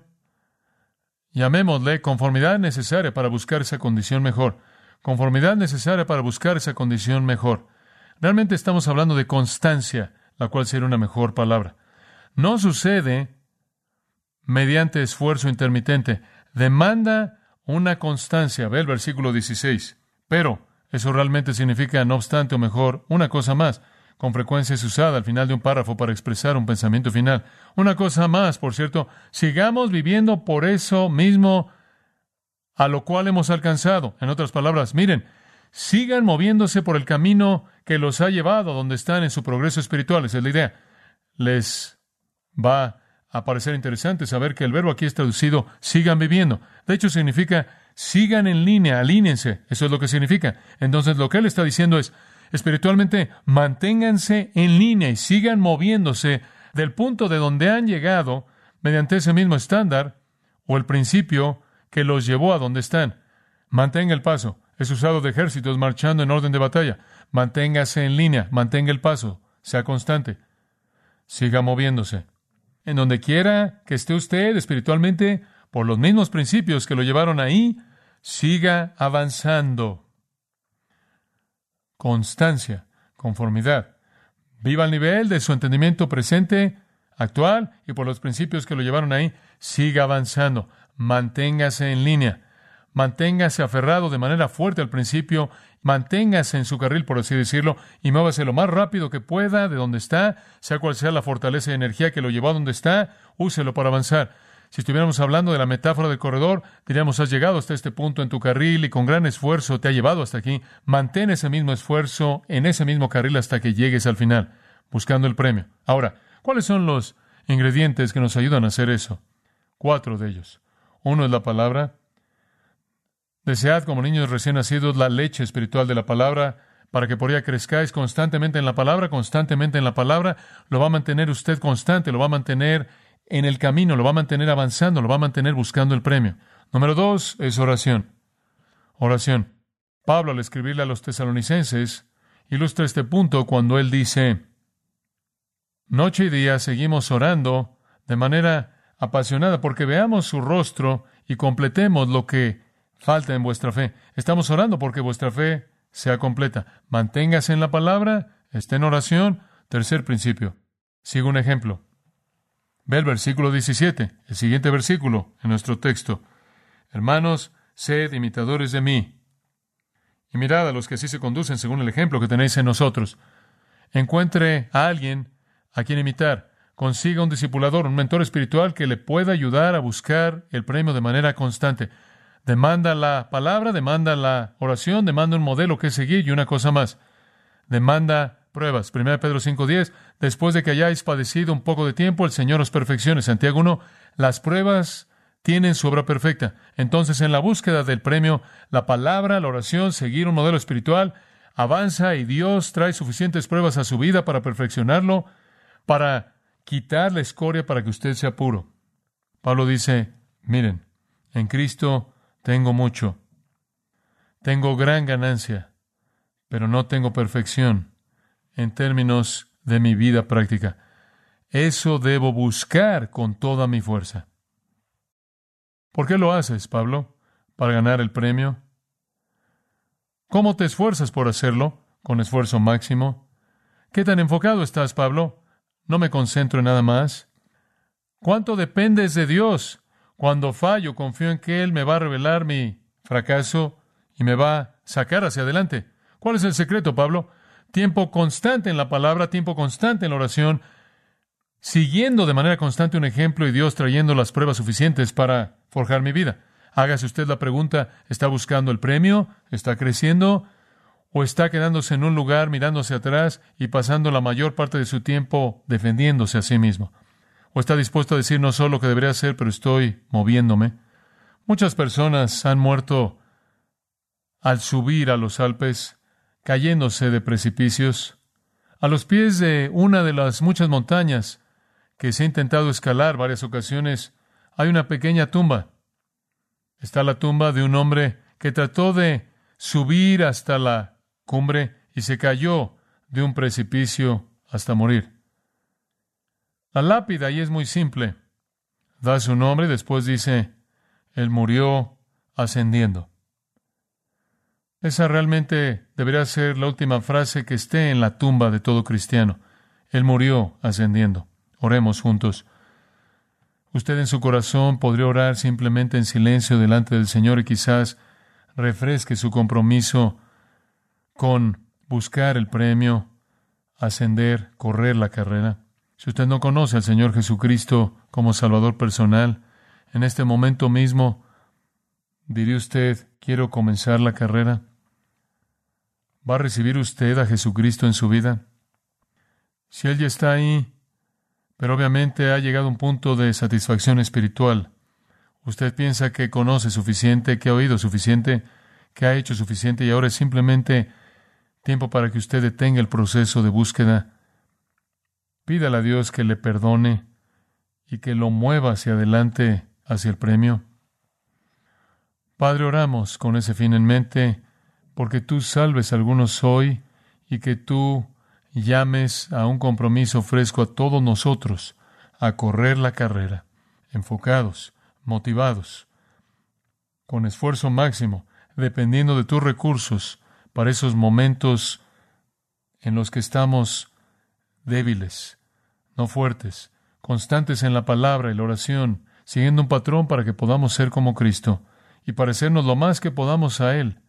S2: Llamémosle conformidad necesaria para buscar esa condición mejor. Conformidad necesaria para buscar esa condición mejor. Realmente estamos hablando de constancia, la cual sería una mejor palabra. No sucede mediante esfuerzo intermitente. Demanda una constancia. Ve el versículo dieciséis. Pero eso realmente significa, no obstante, o mejor, una cosa más. Con frecuencia es usada al final de un párrafo para expresar un pensamiento final. Una cosa más, por cierto, sigamos viviendo por eso mismo a lo cual hemos alcanzado. En otras palabras, miren, sigan moviéndose por el camino que los ha llevado a donde están en su progreso espiritual. Esa es la idea. Les va a parecer interesante saber que el verbo aquí es traducido sigan viviendo. De hecho, significa sigan en línea, alínense. Eso es lo que significa. Entonces, lo que él está diciendo es, espiritualmente, manténganse en línea y sigan moviéndose del punto de donde han llegado mediante ese mismo estándar o el principio que los llevó a donde están. Mantenga el paso. Es usado de ejércitos marchando en orden de batalla. Manténgase en línea, mantenga el paso, sea constante. Siga moviéndose. En donde quiera que esté usted espiritualmente, por los mismos principios que lo llevaron ahí, siga avanzando. Constancia, conformidad. Viva al nivel de su entendimiento presente, actual, y por los principios que lo llevaron ahí, siga avanzando. Manténgase en línea. Manténgase aferrado de manera fuerte al principio. Manténgase en su carril, por así decirlo, y muévase lo más rápido que pueda de donde está, sea cual sea la fortaleza y energía que lo llevó a donde está, úselo para avanzar. Si estuviéramos hablando de la metáfora del corredor, diríamos, has llegado hasta este punto en tu carril y con gran esfuerzo te ha llevado hasta aquí. Mantén ese mismo esfuerzo en ese mismo carril hasta que llegues al final, buscando el premio. Ahora, ¿cuáles son los ingredientes que nos ayudan a hacer eso? Cuatro de ellos. Uno es la palabra. Desead como niños recién nacidos la leche espiritual de la palabra, para que por ella crezcáis constantemente en la palabra, constantemente en la palabra. Lo va a mantener usted constante, lo va a mantener en el camino, lo va a mantener avanzando, lo va a mantener buscando el premio. Número dos es oración. Oración. Pablo, al escribirle a los tesalonicenses, ilustra este punto cuando él dice, noche y día seguimos orando de manera apasionada porque veamos su rostro y completemos lo que falta en vuestra fe. Estamos orando porque vuestra fe sea completa. Manténgase en la palabra, esté en oración. Tercer principio. Siga un ejemplo. Ve el versículo diecisiete, el siguiente versículo en nuestro texto. Hermanos, sed imitadores de mí. Y mirad a los que así se conducen según el ejemplo que tenéis en nosotros. Encuentre a alguien a quien imitar. Consiga un discipulador, un mentor espiritual que le pueda ayudar a buscar el premio de manera constante. Demanda la palabra, demanda la oración, demanda un modelo que seguir y una cosa más. Demanda pruebas. Primera de Pedro cinco diez. Después de que hayáis padecido un poco de tiempo, el Señor os perfeccione. Santiago uno. Las pruebas tienen su obra perfecta. Entonces, en la búsqueda del premio, la palabra, la oración, seguir un modelo espiritual, avanza y Dios trae suficientes pruebas a su vida para perfeccionarlo, para quitar la escoria para que usted sea puro. Pablo dice, miren, en Cristo tengo mucho. Tengo gran ganancia, pero no tengo perfección en términos de mi vida práctica. Eso debo buscar con toda mi fuerza. ¿Por qué lo haces, Pablo? ¿Para ganar el premio? ¿Cómo te esfuerzas por hacerlo? ¿Con esfuerzo máximo? ¿Qué tan enfocado estás, Pablo? No me concentro en nada más. ¿Cuánto dependes de Dios? Cuando fallo, confío en que Él me va a revelar mi fracaso y me va a sacar hacia adelante. ¿Cuál es el secreto, Pablo? Tiempo constante en la palabra, tiempo constante en la oración, siguiendo de manera constante un ejemplo y Dios trayendo las pruebas suficientes para forjar mi vida. Hágase usted la pregunta, ¿está buscando el premio? ¿Está creciendo? ¿O está quedándose en un lugar, mirándose atrás y pasando la mayor parte de su tiempo defendiéndose a sí mismo? ¿O está dispuesto a decir no solo lo que debería hacer, pero estoy moviéndome? Muchas personas han muerto al subir a los Alpes, cayéndose de precipicios, a los pies de una de las muchas montañas que se ha intentado escalar varias ocasiones. Hay una pequeña tumba. Está la tumba de un hombre que trató de subir hasta la cumbre y se cayó de un precipicio hasta morir. La lápida ahí es muy simple. Da su nombre y después dice, él murió ascendiendo. Esa realmente debería ser la última frase que esté en la tumba de todo cristiano. Él murió ascendiendo. Oremos juntos. Usted en su corazón podría orar simplemente en silencio delante del Señor y quizás refresque su compromiso con buscar el premio ascender, correr la carrera. Si usted no conoce al Señor Jesucristo como Salvador personal, en este momento mismo, ¿diría usted, quiero comenzar la carrera? ¿Va a recibir usted a Jesucristo en su vida? Si Él ya está ahí, pero obviamente ha llegado a un punto de satisfacción espiritual, usted piensa que conoce suficiente, que ha oído suficiente, que ha hecho suficiente, y ahora es simplemente tiempo para que usted detenga el proceso de búsqueda. Pídale a Dios que le perdone y que lo mueva hacia adelante, hacia el premio. Padre, oramos con ese fin en mente, porque tú salves a algunos hoy y que tú llames a un compromiso fresco a todos nosotros a correr la carrera, enfocados, motivados, con esfuerzo máximo, dependiendo de tus recursos para esos momentos en los que estamos débiles, no fuertes, constantes en la palabra y la oración, siguiendo un patrón para que podamos ser como Cristo y parecernos lo más que podamos a Él.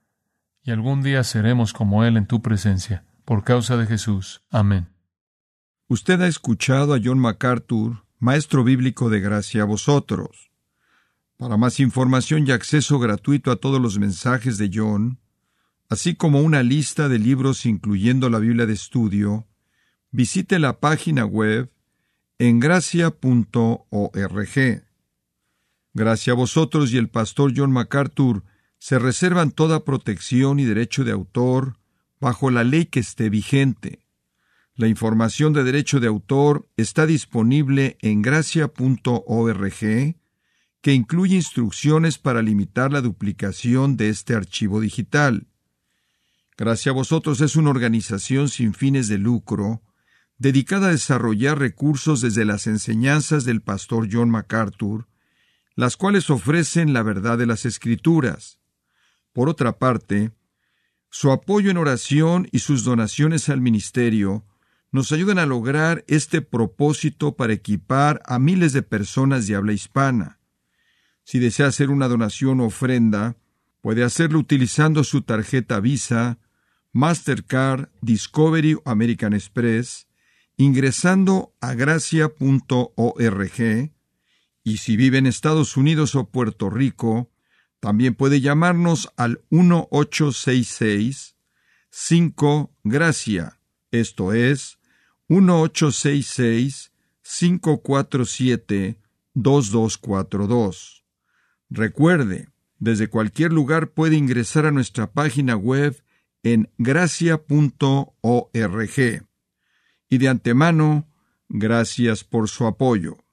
S2: Y algún día seremos como Él en tu presencia, por causa de Jesús. Amén.
S1: Usted ha escuchado a John MacArthur, maestro bíblico de gracia a vosotros. Para más información y acceso gratuito a todos los mensajes de John, así como una lista de libros incluyendo la Biblia de estudio, visite la página web en gracia punto org. Gracia a vosotros y el pastor John MacArthur se reservan toda protección y derecho de autor bajo la ley que esté vigente. La información de derecho de autor está disponible en gracia punto org, que incluye instrucciones para limitar la duplicación de este archivo digital. Gracia a vosotros es una organización sin fines de lucro, dedicada a desarrollar recursos desde las enseñanzas del pastor John MacArthur, las cuales ofrecen la verdad de las Escrituras. Por otra parte, su apoyo en oración y sus donaciones al ministerio nos ayudan a lograr este propósito para equipar a miles de personas de habla hispana. Si desea hacer una donación o ofrenda, puede hacerlo utilizando su tarjeta Visa, Mastercard, Discovery o American Express, ingresando a gracia punto org, y si vive en Estados Unidos o Puerto Rico, también puede llamarnos al uno ocho seis seis cinco gracia, esto es, uno ocho seis seis cinco cuatro siete dos dos cuatro dos. Recuerde, desde cualquier lugar puede ingresar a nuestra página web en gracia punto org. Y de antemano, gracias por su apoyo.